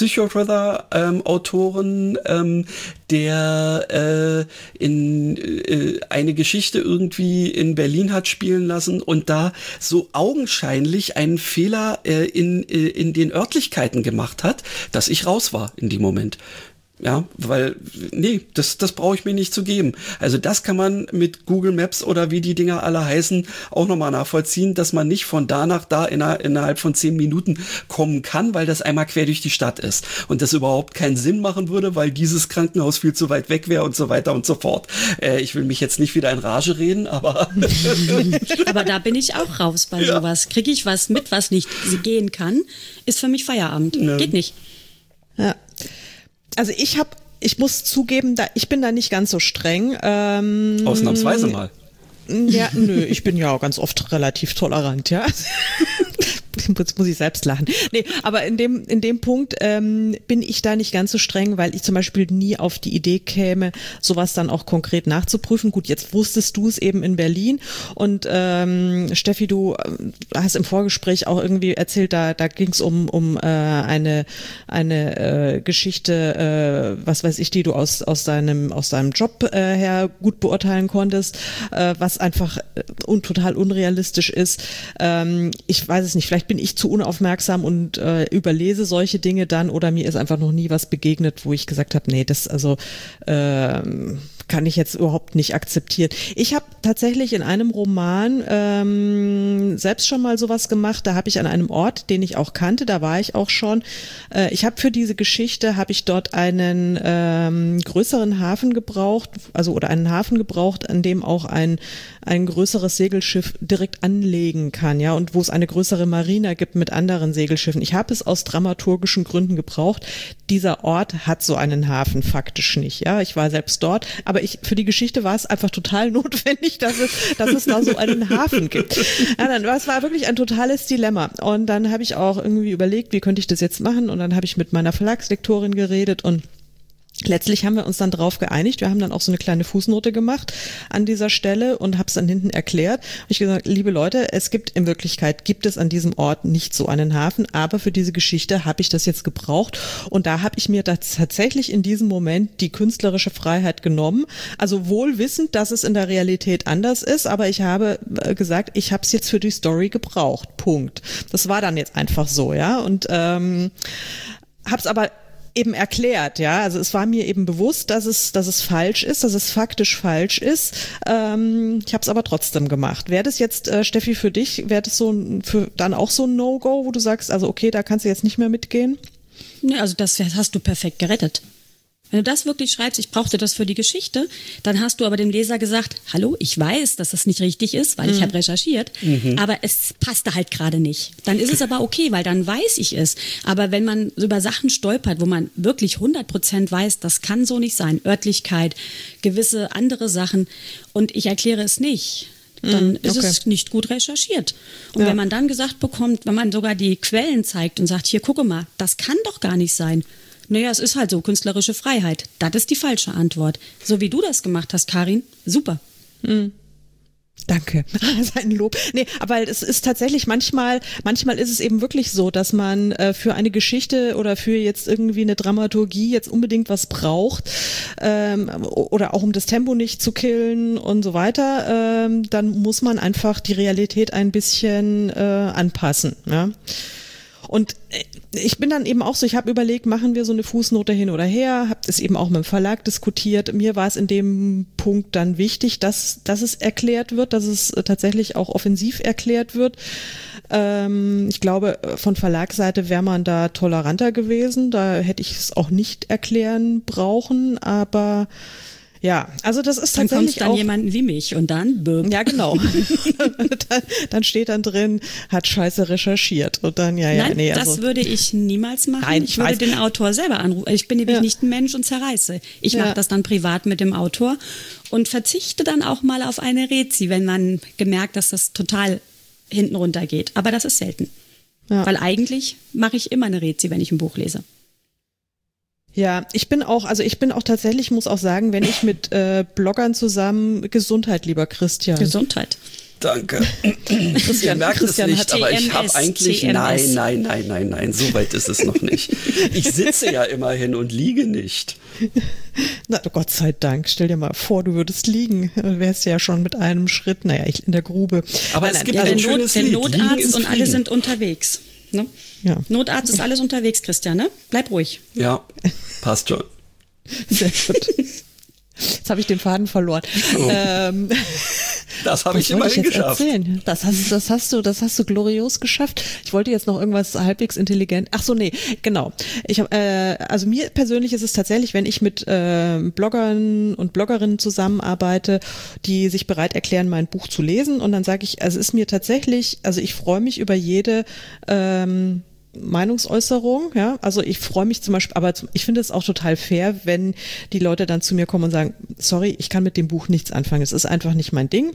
Psychothriller-Autoren, ähm, der äh, in äh, eine Geschichte irgendwie in Berlin hat spielen lassen und da so augenscheinlich einen Fehler äh, in, äh, in den Örtlichkeiten gemacht hat, dass ich raus war in dem Moment. Ja, weil, nee, das, das brauche ich mir nicht zu geben. Also das kann man mit Google Maps oder wie die Dinger alle heißen auch nochmal nachvollziehen, dass man nicht von da nach da inner, innerhalb von zehn Minuten kommen kann, weil das einmal quer durch die Stadt ist. Und das überhaupt keinen Sinn machen würde, weil dieses Krankenhaus viel zu weit weg wäre und so weiter und so fort. Äh, ich will mich jetzt nicht wieder in Rage reden, aber... Aber da bin ich auch raus bei Ja. sowas. Kriege ich was mit, was nicht gehen kann, ist für mich Feierabend. Ja. Geht nicht. Ja. Also ich habe, ich muss zugeben, da ich bin da nicht ganz so streng. Ähm, Ausnahmsweise mal. Ja, nö, ich bin ja auch ganz oft relativ tolerant, ja. Jetzt muss ich selbst lachen. Nee, aber in dem, in dem Punkt ähm, bin ich da nicht ganz so streng, weil ich zum Beispiel nie auf die Idee käme, sowas dann auch konkret nachzuprüfen. Gut, jetzt wusstest du es eben in Berlin und ähm, Steffi, du hast im Vorgespräch auch irgendwie erzählt, da, da ging es um, um äh, eine, eine äh, Geschichte, äh, was weiß ich, die du aus, aus, deinem, aus deinem Job äh, her gut beurteilen konntest, äh, was einfach äh, un, total unrealistisch ist. Ähm, ich weiß es nicht, vielleicht bin ich zu unaufmerksam und äh, überlese solche Dinge dann oder mir ist einfach noch nie was begegnet, wo ich gesagt habe, nee, das also ähm, kann ich jetzt überhaupt nicht akzeptieren. Ich habe tatsächlich in einem Roman ähm, selbst schon mal sowas gemacht, da habe ich an einem Ort, den ich auch kannte, da war ich auch schon, äh, ich habe für diese Geschichte, habe ich dort einen ähm, größeren Hafen gebraucht, also oder einen Hafen gebraucht, an dem auch ein, ein größeres Segelschiff direkt anlegen kann, ja, und wo es eine größere Marina gibt mit anderen Segelschiffen. Ich habe es aus dramaturgischen Gründen gebraucht. Dieser Ort hat so einen Hafen faktisch nicht, ja, ich war selbst dort, aber ich, für die Geschichte war es einfach total notwendig, dass es, dass es da so einen Hafen gibt. Ja, dann, es war wirklich ein totales Dilemma. Und dann habe ich auch irgendwie überlegt, wie könnte ich das jetzt machen? Und dann habe ich mit meiner Verlagslektorin geredet und letztlich haben wir uns dann drauf geeinigt. Wir haben dann auch so eine kleine Fußnote gemacht an dieser Stelle und habe es dann hinten erklärt. Hab ich gesagt, liebe Leute, es gibt in Wirklichkeit, gibt es an diesem Ort nicht so einen Hafen, aber für diese Geschichte habe ich das jetzt gebraucht und da habe ich mir das tatsächlich in diesem Moment die künstlerische Freiheit genommen. Also wohl wissend, dass es in der Realität anders ist, aber ich habe gesagt, ich habe es jetzt für die Story gebraucht. Punkt. Das war dann jetzt einfach so, ja, und ähm, habe es aber eben erklärt, ja, also es war mir eben bewusst, dass es, dass es falsch ist, dass es faktisch falsch ist. Ähm, ich habe es aber trotzdem gemacht. Wäre das jetzt, äh, Steffi, für dich, wäre das so ein, für dann auch so ein No-Go, wo du sagst, also okay, da kannst du jetzt nicht mehr mitgehen? Nee, also das hast du perfekt gerettet. Wenn du das wirklich schreibst, ich brauchte das für die Geschichte, dann hast du aber dem Leser gesagt, hallo, ich weiß, dass das nicht richtig ist, weil mhm. ich habe recherchiert, mhm. aber es passte halt gerade nicht. Dann ist es aber okay, weil dann weiß ich es. Aber wenn man über Sachen stolpert, wo man wirklich hundert Prozent weiß, das kann so nicht sein, Örtlichkeit, gewisse andere Sachen und ich erkläre es nicht, dann mm, ist okay. es nicht gut recherchiert. Und ja. wenn man dann gesagt bekommt, wenn man sogar die Quellen zeigt und sagt, hier, gucke mal, das kann doch gar nicht sein. Naja, es ist halt so, künstlerische Freiheit. Das ist die falsche Antwort. So wie du das gemacht hast, Karin, super. Mhm. Danke. Sein Lob. Nee, aber es ist tatsächlich manchmal, manchmal ist es eben wirklich so, dass man äh, für eine Geschichte oder für jetzt irgendwie eine Dramaturgie jetzt unbedingt was braucht, ähm, oder auch um das Tempo nicht zu killen und so weiter, ähm, dann muss man einfach die Realität ein bisschen äh, anpassen, ja. Und ich bin dann eben auch so, ich habe überlegt, machen wir so eine Fußnote hin oder her, habe das eben auch mit dem Verlag diskutiert. Mir war es in dem Punkt dann wichtig, dass, dass es erklärt wird, dass es tatsächlich auch offensiv erklärt wird. Ähm, ich glaube, von Verlagsseite wäre man da toleranter gewesen, da hätte ich es auch nicht erklären brauchen, aber ja, also das ist dann tatsächlich dann auch jemanden wie mich und dann böhm. Ja, genau. dann, dann steht dann drin, hat scheiße recherchiert und dann ja, ja, Nein, nee, also das würde ich niemals machen. Nein, ich, ich würde weiß. den Autor selber anrufen. Ich bin nämlich Ja. nicht ein Mensch und zerreiße. Ich Ja. mache das dann privat mit dem Autor und verzichte dann auch mal auf eine Rezi, wenn man gemerkt, dass das total hinten runter geht. Aber das ist selten. Ja. Weil eigentlich mache ich immer eine Rezi, wenn ich ein Buch lese. Ja, ich bin auch, also ich bin auch tatsächlich, muss auch sagen, wenn ich mit äh, Bloggern zusammen, Gesundheit, lieber Christian. Gesundheit. Danke. Christian, Ihr merkt Christian es hat nicht, aber ich habe T M S, eigentlich, T M S. nein, nein, nein, nein, nein, so weit ist es noch nicht. Ich sitze ja immerhin und liege nicht. Na, Gott sei Dank, stell dir mal vor, du würdest liegen, wärst ja schon mit einem Schritt, naja, ich in der Grube. Aber Nein, es nein, gibt Ja, ein der, schönes Not, der Lied. Notarzt Liegen ist und alle Fliegen. sind unterwegs. Ne? Ja. Notarzt ist alles unterwegs, Christian, ne? Bleib ruhig. Ja, passt schon. Sehr gut. Jetzt habe ich den Faden verloren. Oh. Ähm, Das habe was ich wollte immerhin jetzt geschafft. erzählen? Das hast, das hast du, das hast du glorios geschafft. Ich wollte jetzt noch irgendwas halbwegs intelligent. Ach so, nee, genau. Ich hab, äh, also mir persönlich ist es tatsächlich, wenn ich mit äh, Bloggern und Bloggerinnen zusammenarbeite, die sich bereit erklären, mein Buch zu lesen, und dann sage ich, also es ist mir tatsächlich, also ich freue mich über jede ähm, Meinungsäußerung, ja, also ich freue mich zum Beispiel, aber ich finde es auch total fair, wenn die Leute dann zu mir kommen und sagen, sorry, ich kann mit dem Buch nichts anfangen, es ist einfach nicht mein Ding.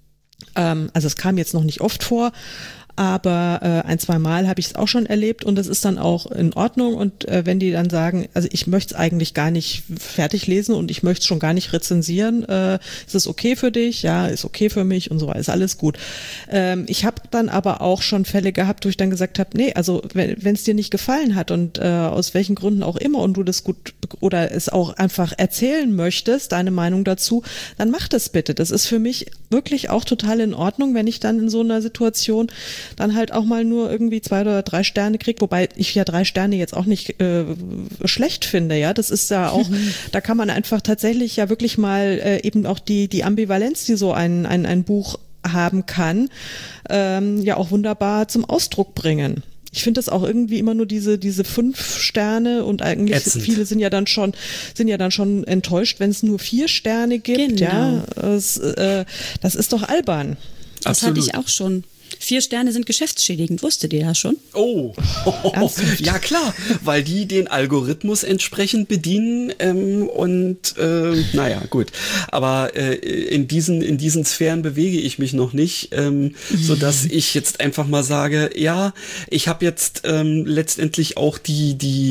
Ähm, also es kam jetzt noch nicht oft vor, aber äh, ein, zwei Mal habe ich es auch schon erlebt, und das ist dann auch in Ordnung. Und äh, wenn die dann sagen, also ich möchte es eigentlich gar nicht fertig lesen und ich möchte es schon gar nicht rezensieren, äh, ist es okay für dich? Ja, ist okay für mich und so weiter, ist alles gut. Ähm, ich habe dann aber auch schon Fälle gehabt, wo ich dann gesagt habe, nee, also wenn es dir nicht gefallen hat und äh, aus welchen Gründen auch immer und du das gut oder es auch einfach erzählen möchtest, deine Meinung dazu, dann mach das bitte. Das ist für mich wirklich auch total in Ordnung, wenn ich dann in so einer Situation dann halt auch mal nur irgendwie zwei oder drei Sterne kriege, wobei ich ja drei Sterne jetzt auch nicht äh, schlecht finde, ja, das ist ja auch, mhm. da kann man einfach tatsächlich ja wirklich mal äh, eben auch die die Ambivalenz, die so ein ein, ein Buch haben kann, ähm, ja auch wunderbar zum Ausdruck bringen. Ich finde das auch irgendwie immer nur diese diese fünf Sterne, und eigentlich Ätzend. Viele sind ja dann schon sind ja dann schon enttäuscht, wenn es nur vier Sterne gibt. Genau. Ja, es, äh, das ist doch albern. Das Absolut. hatte ich auch schon. Vier Sterne sind geschäftsschädigend, wusstet ihr das schon? Oh, Ernsthaft? ja klar, weil die den Algorithmus entsprechend bedienen ähm, und äh, naja, gut. Aber äh, in diesen in diesen Sphären bewege ich mich noch nicht, ähm, so dass ich jetzt einfach mal sage, ja, ich habe jetzt ähm, letztendlich auch die die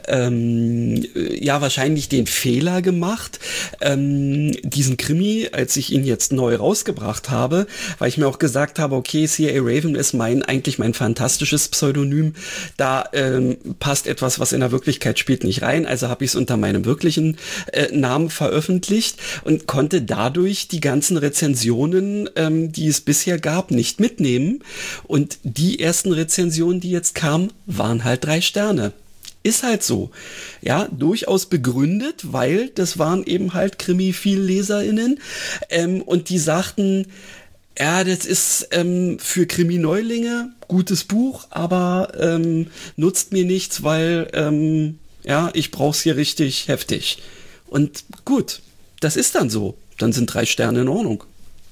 ähm, ja wahrscheinlich den Fehler gemacht, ähm, diesen Krimi, als ich ihn jetzt neu rausgebracht habe, weil ich mir auch gesagt habe, okay, C A Raven ist mein eigentlich mein fantastisches Pseudonym. Da ähm, passt etwas, was in der Wirklichkeit spielt, nicht rein. Also habe ich es unter meinem wirklichen äh, Namen veröffentlicht und konnte dadurch die ganzen Rezensionen, ähm, die es bisher gab, nicht mitnehmen. Und die ersten Rezensionen, die jetzt kamen, waren halt drei Sterne. Ist halt so. Ja, durchaus begründet, weil das waren eben halt Krimi-Viel-LeserInnen ähm, und die sagten, ja, das ist ähm, für Krimi-Neulinge gutes Buch, aber ähm, nutzt mir nichts, weil ähm, ja, ich brauch's hier richtig heftig. Und gut, das ist dann so. Dann sind drei Sterne in Ordnung.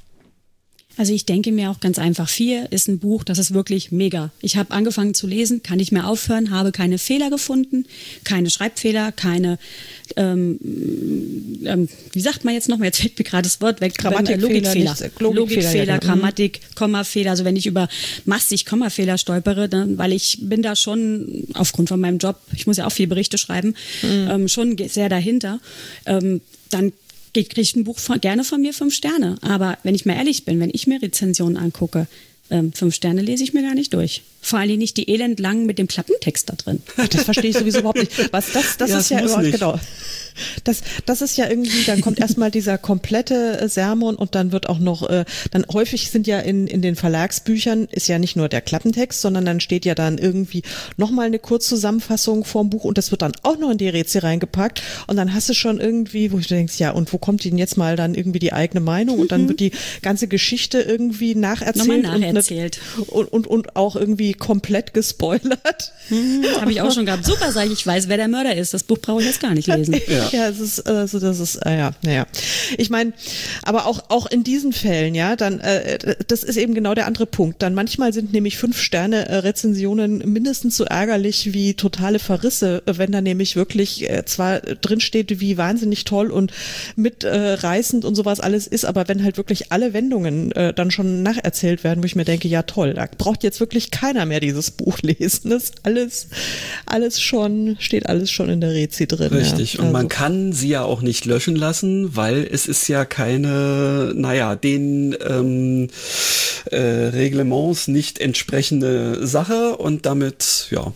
Also ich denke mir auch ganz einfach, vier ist ein Buch, das ist wirklich mega. Ich habe angefangen zu lesen, kann nicht mehr aufhören, habe keine Fehler gefunden, keine Schreibfehler, keine, ähm, ähm, wie sagt man jetzt nochmal, jetzt fällt mir gerade das Wort weg, Grammatikfehler, Logikfehler, nicht, Logikfehler, Logikfehler, ja, genau. Grammatik, Kommafehler, also wenn ich über massig Kommafehler stolpere, dann, weil ich bin da schon aufgrund von meinem Job, ich muss ja auch viel Berichte schreiben, mhm. ähm, schon sehr dahinter, ähm, dann kriegt ein Buch von, gerne von mir fünf Sterne. Aber wenn ich mal ehrlich bin, wenn ich mir Rezensionen angucke, ähm, fünf Sterne lese ich mir gar nicht durch. Vor allem nicht die elendlangen mit dem Klappentext da drin. Ach, das verstehe ich sowieso überhaupt nicht. Was das, das ja, ist ja überhaupt, genau. Das, das ist ja irgendwie, dann kommt erstmal dieser komplette äh, Sermon und dann wird auch noch, äh, dann häufig sind ja in, in den Verlagsbüchern ist ja nicht nur der Klappentext, sondern dann steht ja dann irgendwie nochmal eine Kurzzusammenfassung vorm Buch und das wird dann auch noch in die Rätsel reingepackt und dann hast du schon irgendwie, wo du denkst, ja und wo kommt denn jetzt mal dann irgendwie die eigene Meinung und dann wird die ganze Geschichte irgendwie nacherzählt, nochmal nacherzählt. Und, und, und auch irgendwie komplett gespoilert. Hm, habe ich auch schon gehabt. Super, sage ich, ich weiß, wer der Mörder ist. Das Buch brauche ich jetzt gar nicht lesen. Ja, ja es ist, also das ist, äh, ja, naja. Ich meine, aber auch, auch in diesen Fällen, ja, dann, äh, das ist eben genau der andere Punkt. Dann manchmal sind nämlich Fünf-Sterne-Rezensionen mindestens so ärgerlich wie totale Verrisse, wenn da nämlich wirklich äh, zwar drinsteht, wie wahnsinnig toll und mitreißend äh, und sowas alles ist, aber wenn halt wirklich alle Wendungen äh, dann schon nacherzählt werden, wo ich mir denke, ja toll, da braucht jetzt wirklich keiner mehr dieses Buch lesen. Das ist alles, alles schon, steht alles schon in der Rezi drin. Richtig. Ja. Und also. man kann sie ja auch nicht löschen lassen, weil es ist ja keine, naja, den ähm, äh, Reglements nicht entsprechende Sache und damit, ja,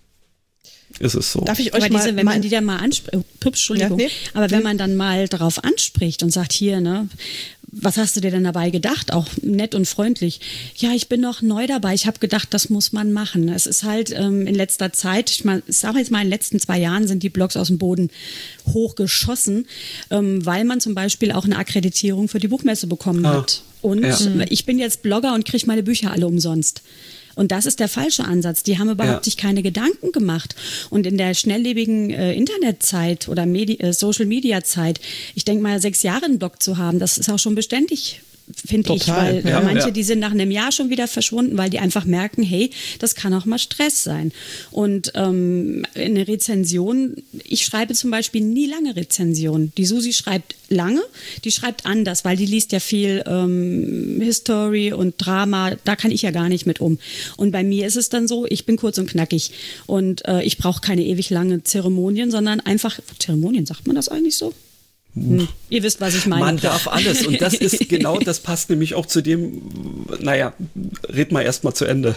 ist es so. Darf ich euch aber mal, diese, wenn mal man die dann mal anspricht, oh, Entschuldigung, ja, nee, aber wenn nee. man dann mal darauf anspricht und sagt, hier, ne, was hast du dir denn dabei gedacht? Auch nett und freundlich. Ja, ich bin noch neu dabei. Ich habe gedacht, das muss man machen. Es ist halt ähm, in letzter Zeit, ich sage jetzt mal, in den letzten zwei Jahren sind die Blogs aus dem Boden hochgeschossen, ähm, weil man zum Beispiel auch eine Akkreditierung für die Buchmesse bekommen ah, hat. Und ja. ich bin jetzt Blogger und kriege meine Bücher alle umsonst. Und das ist der falsche Ansatz. Die haben überhaupt ja. sich keine Gedanken gemacht. Und in der schnelllebigen äh, Internetzeit oder Medi- äh, Social-Media-Zeit, ich denke mal, sechs Jahre einen Blog zu haben, das ist auch schon beständig, finde ich, weil ja, manche, ja. die sind nach einem Jahr schon wieder verschwunden, weil die einfach merken, hey, das kann auch mal Stress sein. Und ähm, eine Rezension, ich schreibe zum Beispiel nie lange Rezensionen. Die Susi schreibt lange, die schreibt anders, weil die liest ja viel ähm, History und Drama, da kann ich ja gar nicht mit um. Und bei mir ist es dann so, ich bin kurz und knackig und äh, ich brauche keine ewig lange Zeremonien, sondern einfach, Zeremonien, sagt man das eigentlich so? Hm. Ihr wisst, was ich meine. Man darf alles und das ist genau, das passt nämlich auch zu dem, naja, red mal erst mal zu Ende.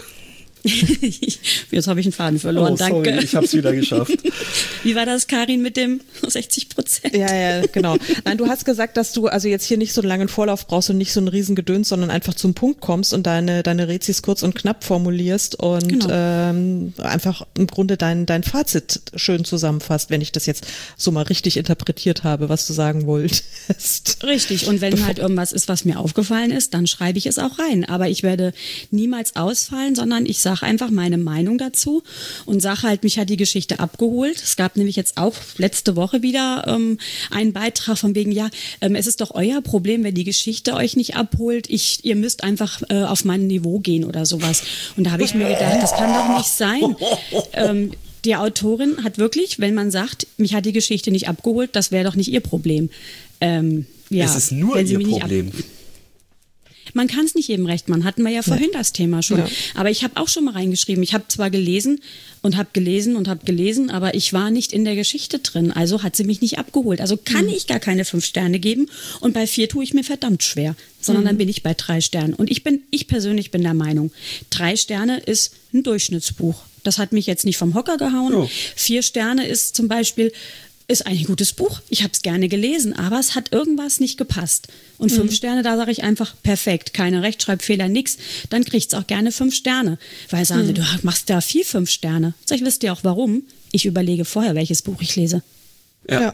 Jetzt habe ich einen Faden verloren, oh, sorry, danke. Ich habe es wieder geschafft. Wie war das, Karin, mit dem sechzig Prozent? Ja, ja, genau. Nein, du hast gesagt, dass du also jetzt hier nicht so einen langen Vorlauf brauchst und nicht so einen riesen Gedöns, sondern einfach zum Punkt kommst und deine, deine Rezis kurz und knapp formulierst und genau. ähm, einfach im Grunde dein, dein Fazit schön zusammenfasst, wenn ich das jetzt so mal richtig interpretiert habe, was du sagen wolltest. Richtig. Und wenn Bevor halt irgendwas ist, was mir aufgefallen ist, dann schreibe ich es auch rein. Aber ich werde niemals ausfallen, sondern ich sage einfach meine Meinung dazu und sage halt, mich hat die Geschichte abgeholt. Es gab nämlich jetzt auch letzte Woche wieder ähm, einen Beitrag von wegen, ja, ähm, es ist doch euer Problem, wenn die Geschichte euch nicht abholt. Ich, ihr müsst einfach äh, auf mein Niveau gehen oder sowas. Und da habe ich mir gedacht, das kann doch nicht sein. Ähm, die Autorin hat wirklich, wenn man sagt, mich hat die Geschichte nicht abgeholt, das wäre doch nicht ihr Problem. Ähm, ja, es ist nur ihr Problem. Man kann es nicht jedem recht machen, hatten wir ja vorhin ja. das Thema schon. Ja. Aber ich habe auch schon mal reingeschrieben, ich habe zwar gelesen und habe gelesen und habe gelesen, aber ich war nicht in der Geschichte drin, also hat sie mich nicht abgeholt. Also kann mhm. ich gar keine fünf Sterne geben und bei vier tue ich mir verdammt schwer, sondern mhm. dann bin ich bei drei Sternen. Und ich bin, ich persönlich bin der Meinung, drei Sterne ist ein Durchschnittsbuch. Das hat mich jetzt nicht vom Hocker gehauen. Oh. Vier Sterne ist zum Beispiel... ist ein gutes Buch. Ich habe es gerne gelesen, aber es hat irgendwas nicht gepasst. Und mhm. fünf Sterne, da sage ich einfach, perfekt, keine Rechtschreibfehler, nix. Dann kriegt es auch gerne fünf Sterne. Weil sagen sie, mhm. du machst da viel fünf Sterne. Sag ich, wisst ihr auch warum? Ich überlege vorher, welches Buch ich lese. Ja. ja.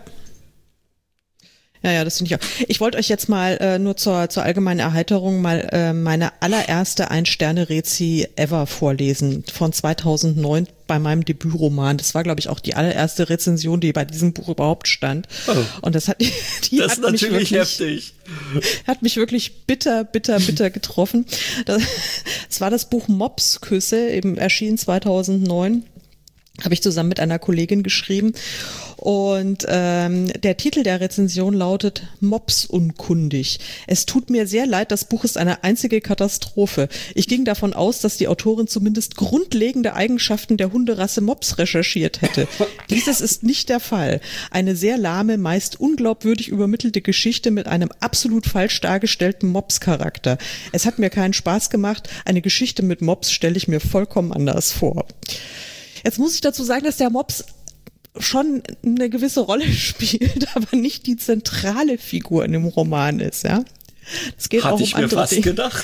Ja, ja, das finde ich auch. Ich wollte euch jetzt mal äh, nur zur, zur allgemeinen Erheiterung mal äh, meine allererste Ein-Sterne-Rezi ever vorlesen von zweitausendneun bei meinem Debütroman. Das war, glaube ich, auch die allererste Rezension, die bei diesem Buch überhaupt stand. Oh. Und das hat, die das hat ist natürlich mich wirklich, heftig. Hat mich wirklich bitter, bitter, bitter getroffen. Das, das war das Buch Mopsküsse, eben erschienen zweitausendneun. Habe ich zusammen mit einer Kollegin geschrieben. Und ähm, der Titel der Rezension lautet Mopsunkundig. Es tut mir sehr leid, das Buch ist eine einzige Katastrophe. Ich ging davon aus, dass die Autorin zumindest grundlegende Eigenschaften der Hunderasse Mops recherchiert hätte. Dieses ist nicht der Fall. Eine sehr lahme, meist unglaubwürdig übermittelte Geschichte mit einem absolut falsch dargestellten Mops-Charakter. Es hat mir keinen Spaß gemacht. Eine Geschichte mit Mops stelle ich mir vollkommen anders vor. Jetzt muss ich dazu sagen, dass der Mops schon eine gewisse Rolle spielt, aber nicht die zentrale Figur in dem Roman ist, ja. Es geht Hatte auch um ich mir andere fast Dinge. gedacht.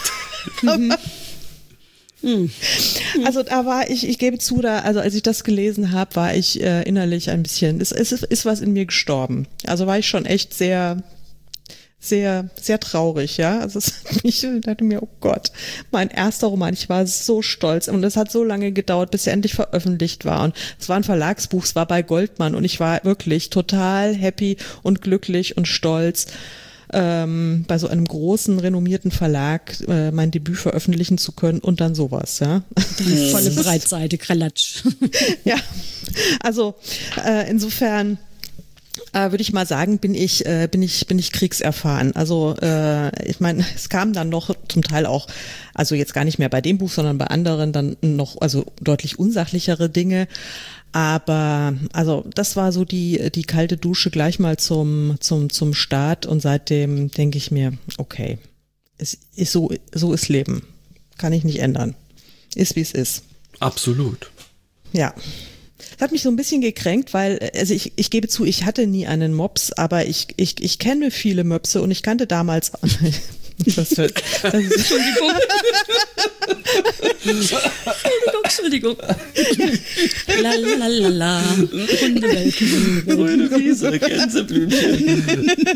Also da war ich, ich gebe zu, da, also als ich das gelesen habe, war ich äh, innerlich ein bisschen, es, es ist, ist was in mir gestorben. Also war ich schon echt sehr, sehr, sehr traurig, ja. Also es hat mich, ich dachte mir, oh Gott, mein erster Roman, ich war so stolz und es hat so lange gedauert, bis er endlich veröffentlicht war und es war ein Verlagsbuch, es war bei Goldmann und ich war wirklich total happy und glücklich und stolz, ähm, bei so einem großen, renommierten Verlag äh, mein Debüt veröffentlichen zu können und dann sowas, ja. Volle Breitseite, Kralatsch. Ja, also äh, insofern Äh, würde ich mal sagen, bin ich, äh, bin ich, bin ich kriegserfahren. Also äh, ich meine, es kam dann noch zum Teil auch, also jetzt gar nicht mehr bei dem Buch, sondern bei anderen dann noch, also deutlich unsachlichere Dinge. Aber also das war so die die kalte Dusche gleich mal zum zum zum Start und seitdem denke ich mir, okay, es ist so so ist Leben, kann ich nicht ändern, ist wie es ist. Absolut. Ja. Das hat mich so ein bisschen gekränkt, weil, also ich, ich gebe zu, ich hatte nie einen Mops, aber ich, ich, ich kenne viele Möpse und ich kannte damals, das wird, das ist, Entschuldigung. Entschuldigung, Entschuldigung. La la la la. Hundewelpen. Grüne Wiese, Gänseblümchen.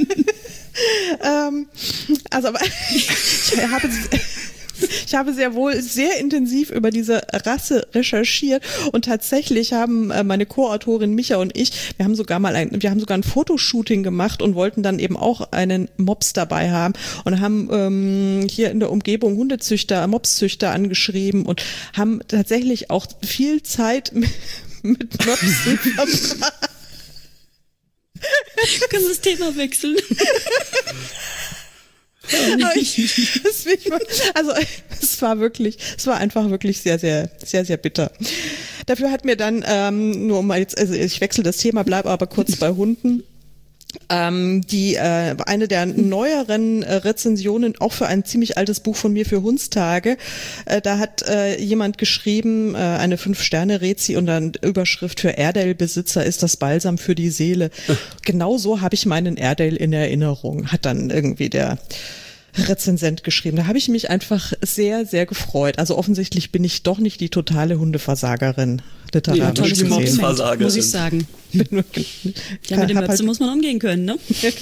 ähm, also, aber ich habe Ich habe sehr wohl sehr intensiv über diese Rasse recherchiert und tatsächlich haben meine Co-Autorin Micha und ich, wir haben sogar mal ein, wir haben sogar ein Fotoshooting gemacht und wollten dann eben auch einen Mops dabei haben und haben ähm, hier in der Umgebung Hundezüchter, Mopszüchter angeschrieben und haben tatsächlich auch viel Zeit mit, mit Mopsen verbracht. Können wir das Thema wechseln? Ich, also es war wirklich, es war einfach wirklich sehr, sehr, sehr, sehr bitter. Dafür hat mir dann, ähm, nur um mal jetzt, also ich wechsle das Thema, bleibe aber kurz bei Hunden. Ähm, die äh, eine der neueren äh, Rezensionen, auch für ein ziemlich altes Buch von mir für Hundstage, äh, da hat äh, jemand geschrieben, äh, eine Fünf-Sterne-Rezi und dann Überschrift für Airedale-Besitzer ist das Balsam für die Seele. Genau so habe ich meinen Airedale in Erinnerung, hat dann irgendwie der Rezensent geschrieben. Da habe ich mich einfach sehr, sehr gefreut. Also offensichtlich bin ich doch nicht die totale Hundeversagerin. Ja, tolles Kompliment, muss ich sagen. Ja, mit dem Möpse halt muss man umgehen können, ne?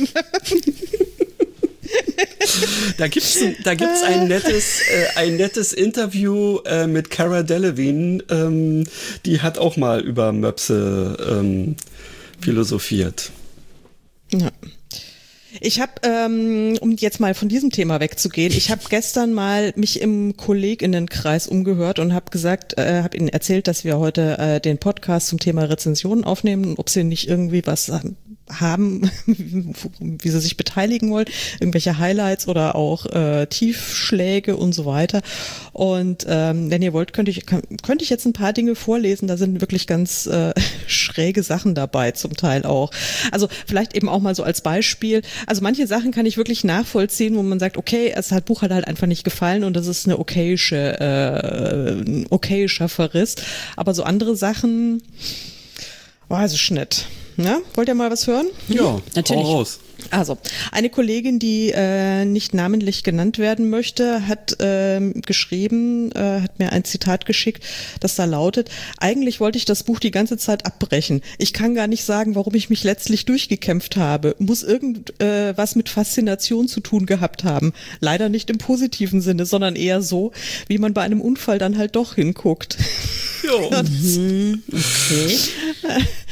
Da gibt's da gibt's ein nettes äh, ein nettes Interview äh, mit Cara Delevingne, ähm, die hat auch mal über Möpse ähm, philosophiert. Ja. Ich habe, ähm, um jetzt mal von diesem Thema wegzugehen, ich habe gestern mal mich im Kolleginnenkreis umgehört und habe gesagt, äh, habe ihnen erzählt, dass wir heute äh, den Podcast zum Thema Rezensionen aufnehmen, ob sie nicht irgendwie was haben, wie sie sich beteiligen wollen, irgendwelche Highlights oder auch äh, Tiefschläge und so weiter. Und ähm, wenn ihr wollt, könnte ich kann, könnte ich jetzt ein paar Dinge vorlesen. Da sind wirklich ganz äh, schräge Sachen dabei, zum Teil auch. Also vielleicht eben auch mal so als Beispiel. Also manche Sachen kann ich wirklich nachvollziehen, wo man sagt, okay, es hat Buch hat halt einfach nicht gefallen und das ist eine okayische, äh, ein okayischer Verriss. Aber so andere Sachen, weiß ich nicht. Na, wollt ihr mal was hören? Ja, natürlich. Hau raus. Also, eine Kollegin, die äh, nicht namentlich genannt werden möchte, hat äh, geschrieben, äh, hat mir ein Zitat geschickt, das da lautet: Eigentlich wollte ich das Buch die ganze Zeit abbrechen. Ich kann gar nicht sagen, warum ich mich letztlich durchgekämpft habe. Muss irgend äh, was mit Faszination zu tun gehabt haben. Leider nicht im positiven Sinne, sondern eher so, wie man bei einem Unfall dann halt doch hinguckt. Jo. Mhm. Okay.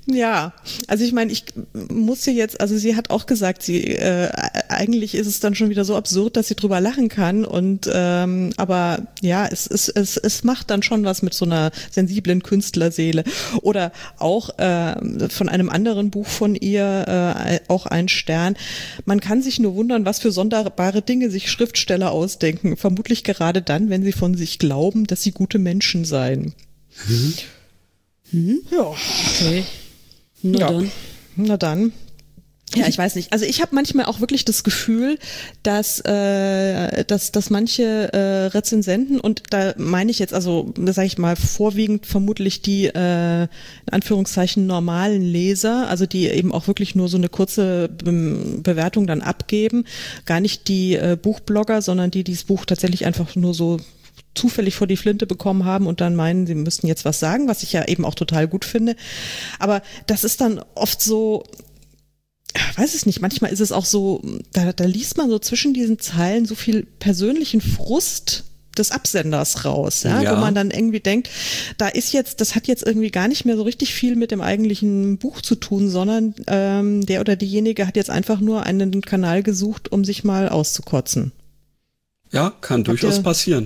Ja, also ich meine, ich musste jetzt, also sie hat auch gesagt, sie äh, eigentlich ist es dann schon wieder so absurd, dass sie drüber lachen kann und ähm, aber ja, es, es, es, es macht dann schon was mit so einer sensiblen Künstlerseele. Oder auch äh, von einem anderen Buch von ihr, äh, auch ein Stern. Man kann sich nur wundern, was für sonderbare Dinge sich Schriftsteller ausdenken. Vermutlich gerade dann, wenn sie von sich glauben, dass sie gute Menschen seien. Mhm. Mhm. Ja. Okay. Na ja. dann. Na dann. Ja, ich weiß nicht. Also ich habe manchmal auch wirklich das Gefühl, dass äh, dass dass manche äh, Rezensenten, und da meine ich jetzt, also da sage ich mal vorwiegend vermutlich die äh, in Anführungszeichen normalen Leser, also die eben auch wirklich nur so eine kurze Be- Bewertung dann abgeben, gar nicht die äh, Buchblogger, sondern die dieses Buch tatsächlich einfach nur so zufällig vor die Flinte bekommen haben und dann meinen, sie müssten jetzt was sagen, was ich ja eben auch total gut finde. Aber das ist dann oft so, weiß es nicht, manchmal ist es auch so, da, da liest man so zwischen diesen Zeilen so viel persönlichen Frust des Absenders raus, ja, ja. wo man dann irgendwie denkt, da ist jetzt, das hat jetzt irgendwie gar nicht mehr so richtig viel mit dem eigentlichen Buch zu tun, sondern ähm, der oder diejenige hat jetzt einfach nur einen Kanal gesucht, um sich mal auszukotzen. Ja, kann Habt durchaus ihr... passieren.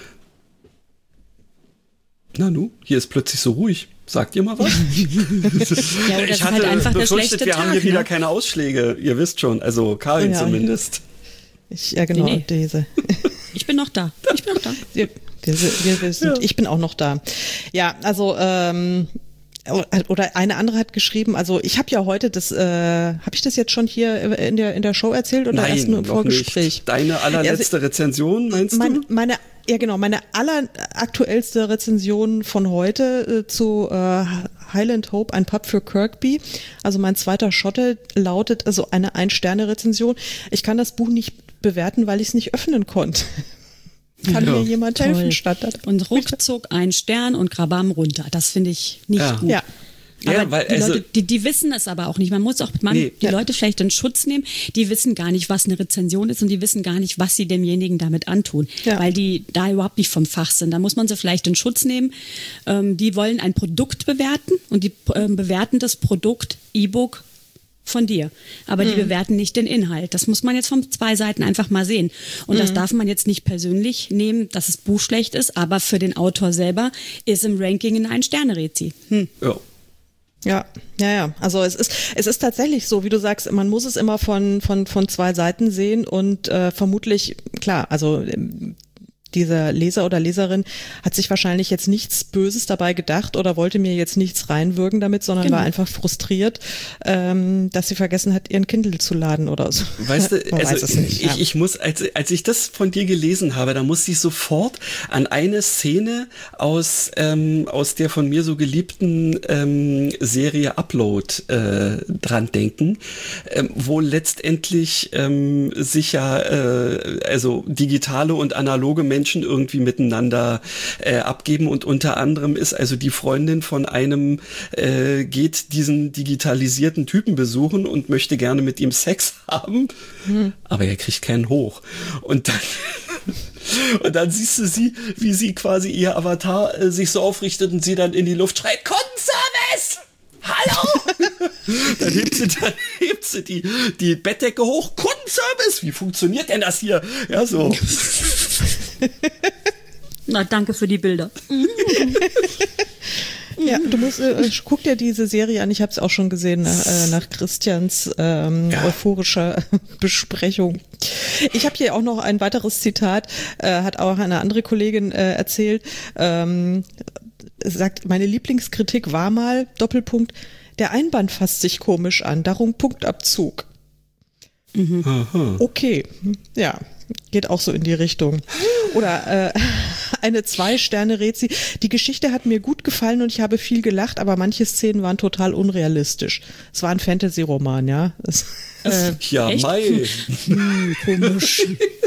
Na nu, hier ist plötzlich so ruhig. Sagt ihr mal was? Ja, ich hatte halt einfach befürchtet, wir Tag, haben hier ne? wieder keine Ausschläge. Ihr wisst schon, also Karin ja, zumindest. Ich, ja, genau, nee, nee. diese. Ich bin noch da. Ich bin noch da. Wir, wir, wir sind, ja. Ich bin auch noch da. Ja, also ähm, oder eine andere hat geschrieben, also ich habe ja heute das, äh, habe ich das jetzt schon hier in der in der Show erzählt oder Nein, erst nur im noch Vorgespräch? Nicht. Deine allerletzte also, Rezension, meinst mein, du? Meine, ja genau, meine alleraktuellste Rezension von heute äh, zu äh, Highland Hope, ein Pub für Kirkby. Also mein zweiter Schotte lautet also eine Ein-Sterne-Rezension. Ich kann das Buch nicht bewerten, weil ich es nicht öffnen konnte. Kann ja, mir jemand toll. helfen statt das? Und ruckzuck ein Stern und Grabam runter. Das finde ich nicht ja. gut. Ja. Aber ja, weil, die, also, Leute, die, die wissen es aber auch nicht. Man muss auch man, nee. die Leute vielleicht in Schutz nehmen. Die wissen gar nicht, was eine Rezension ist und die wissen gar nicht, was sie demjenigen damit antun, ja. weil die da überhaupt nicht vom Fach sind. Da muss man sie vielleicht in Schutz nehmen. Ähm, die wollen ein Produkt bewerten und die ähm, bewerten das Produkt E-Book von dir. Aber die mhm. bewerten nicht den Inhalt. Das muss man jetzt von zwei Seiten einfach mal sehen. Und mhm. das darf man jetzt nicht persönlich nehmen, dass das Buch schlecht ist, aber für den Autor selber ist im Ranking in ein Sterne-Rezi. Hm. Ja. Ja, ja, ja. Also es ist, es ist tatsächlich so, wie du sagst, man muss es immer von, von, von zwei Seiten sehen und äh, vermutlich, klar, also ähm, dieser Leser oder Leserin hat sich wahrscheinlich jetzt nichts Böses dabei gedacht oder wollte mir jetzt nichts reinwürgen damit, sondern genau. war einfach frustriert, ähm, dass sie vergessen hat, ihren Kindle zu laden oder so. Weißt du, Man also weiß es nicht, ich, ja. ich muss, als, als ich das von dir gelesen habe, da musste ich sofort an eine Szene aus, ähm, aus der von mir so geliebten ähm, Serie Upload äh, dran denken, ähm, wo letztendlich ähm, sich ja äh, also digitale und analoge Menschen irgendwie miteinander äh, abgeben und unter anderem ist also die Freundin von einem äh, geht diesen digitalisierten Typen besuchen und möchte gerne mit ihm Sex haben, hm. aber er kriegt keinen hoch und dann und dann siehst du sie, wie sie quasi ihr Avatar äh, sich so aufrichtet und sie dann in die Luft schreit, Kundenservice! Hallo! Dann hebt sie, dann hebt sie die, die Bettdecke hoch. Kundenservice! Wie funktioniert denn das hier? Ja, so. Na, danke für die Bilder. Ja, du musst, äh, guck dir diese Serie an, ich habe es auch schon gesehen, nach, äh, nach Christians ähm, ja. euphorischer Besprechung. Ich habe hier auch noch ein weiteres Zitat, äh, hat auch eine andere Kollegin äh, erzählt, ähm, sagt, meine Lieblingskritik war mal, Doppelpunkt, der Einband fasst sich komisch an, darum Punktabzug. Mhm. Okay, ja, geht auch so in die Richtung. Oder äh, eine Zwei-Sterne-Rezi. Die Geschichte hat mir gut gefallen und ich habe viel gelacht, aber manche Szenen waren total unrealistisch. Es war ein Fantasy-Roman, ja. Es, äh, ja, mei. Hm, komisch.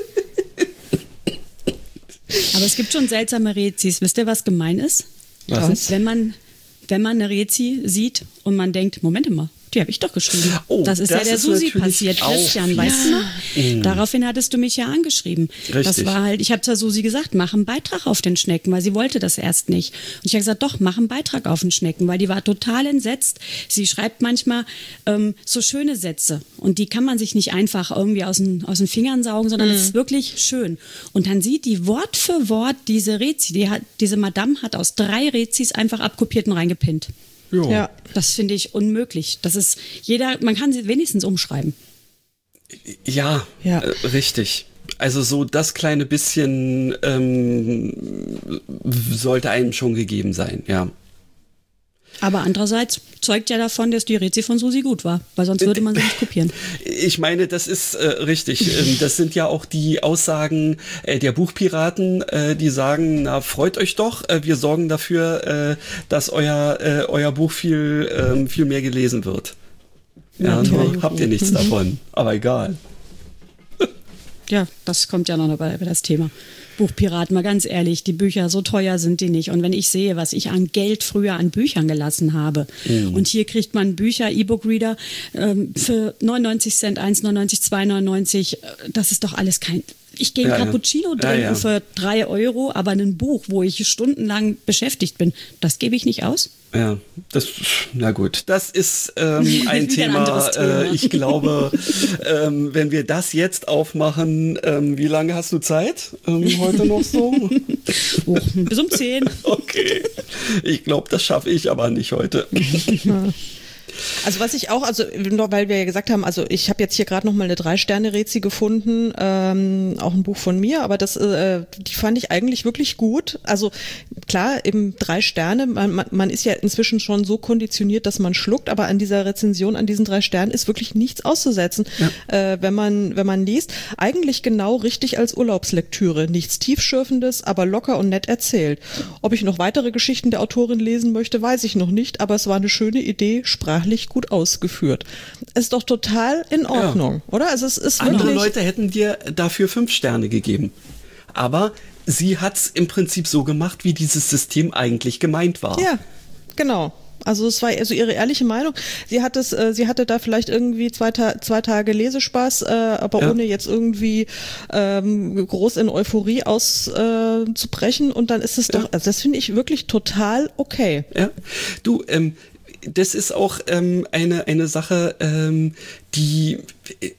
Aber es gibt schon seltsame Rezis. Wisst ihr, was gemein ist? Was? Wenn man, wenn man eine Rezi sieht und man denkt, Moment mal, Die habe ich doch geschrieben. Oh, das ist das ja der ist Susi passiert, auch Christian, weißt du noch? Mhm. Daraufhin hattest du mich ja angeschrieben. Richtig. Das war halt, ich habe zwar Susi gesagt, mach einen Beitrag auf den Schnecken, weil sie wollte das erst nicht. Und ich habe gesagt, doch, mach einen Beitrag auf den Schnecken, weil die war total entsetzt. Sie schreibt manchmal ähm, so schöne Sätze und die kann man sich nicht einfach irgendwie aus den, aus den Fingern saugen, sondern es mhm. ist wirklich schön. Und dann sieht die Wort für Wort diese Rezi, die hat, diese Madame hat aus drei Rezis einfach abkopiert und reingepinnt. Jo. Ja, das finde ich unmöglich. Das ist jeder, man kann sie wenigstens umschreiben. Ja, ja. Äh, richtig. Also so das kleine bisschen ähm, sollte einem schon gegeben sein, ja. Aber andererseits zeugt ja davon, dass die Rezi von Susi gut war, weil sonst würde man sie nicht kopieren. Ich meine, das ist äh, richtig. Das sind ja auch die Aussagen äh, der Buchpiraten, äh, die sagen, na, freut euch doch, äh, wir sorgen dafür, äh, dass euer, äh, euer Buch viel, äh, viel mehr gelesen wird. Ja, nur habt ihr nichts davon, aber egal. Ja, das kommt ja noch bei, bei das Thema. Buchpiraten, mal ganz ehrlich, die Bücher, so teuer sind die nicht. Und wenn ich sehe, was ich an Geld früher an Büchern gelassen habe mhm. und hier kriegt man Bücher, E-Book-Reader ähm, für neunundneunzig Cent, eins neunundneunzig, zwei neunundneunzig, das ist doch alles kein... Ich gehe ja, Cappuccino ja. trinken ja, ja. für drei Euro, aber ein Buch, wo ich stundenlang beschäftigt bin, das gebe ich nicht aus. Ja, das, na gut, das ist ähm, ein Thema. Ein Thema. Äh, ich glaube, ähm, wenn wir das jetzt aufmachen, ähm, wie lange hast du Zeit? Ähm, heute noch so? Oh, bis um zehn. Okay, ich glaube, das schaffe ich aber nicht heute. Also was ich auch, also nur weil wir ja gesagt haben, also ich habe jetzt hier gerade noch mal eine Drei-Sterne-Rezi gefunden, ähm, auch ein Buch von mir, aber das, äh, die fand ich eigentlich wirklich gut. Also klar, eben drei Sterne, man, man, man ist ja inzwischen schon so konditioniert, dass man schluckt, aber an dieser Rezension, an diesen drei Sternen ist wirklich nichts auszusetzen, ja. äh, wenn man wenn man liest. Eigentlich genau richtig als Urlaubslektüre, nichts Tiefschürfendes, aber locker und nett erzählt. Ob ich noch weitere Geschichten der Autorin lesen möchte, weiß ich noch nicht, aber es war eine schöne Idee, sprachlich gut ausgeführt. Ist doch total in Ordnung, ja. oder? Also es ist Andere wirklich Leute hätten dir dafür fünf Sterne gegeben. Aber sie hat's im Prinzip so gemacht, wie dieses System eigentlich gemeint war. Ja, genau. Also es war also ihre ehrliche Meinung. Sie hat es, äh, sie hatte da vielleicht irgendwie zwei, Ta- zwei Tage Lesespaß, äh, aber ja. ohne jetzt irgendwie ähm, groß in Euphorie auszubrechen. Äh, und dann ist es ja. doch, also das finde ich wirklich total okay. Ja, du, ähm, das ist auch ähm, eine eine Sache, ähm, die äh,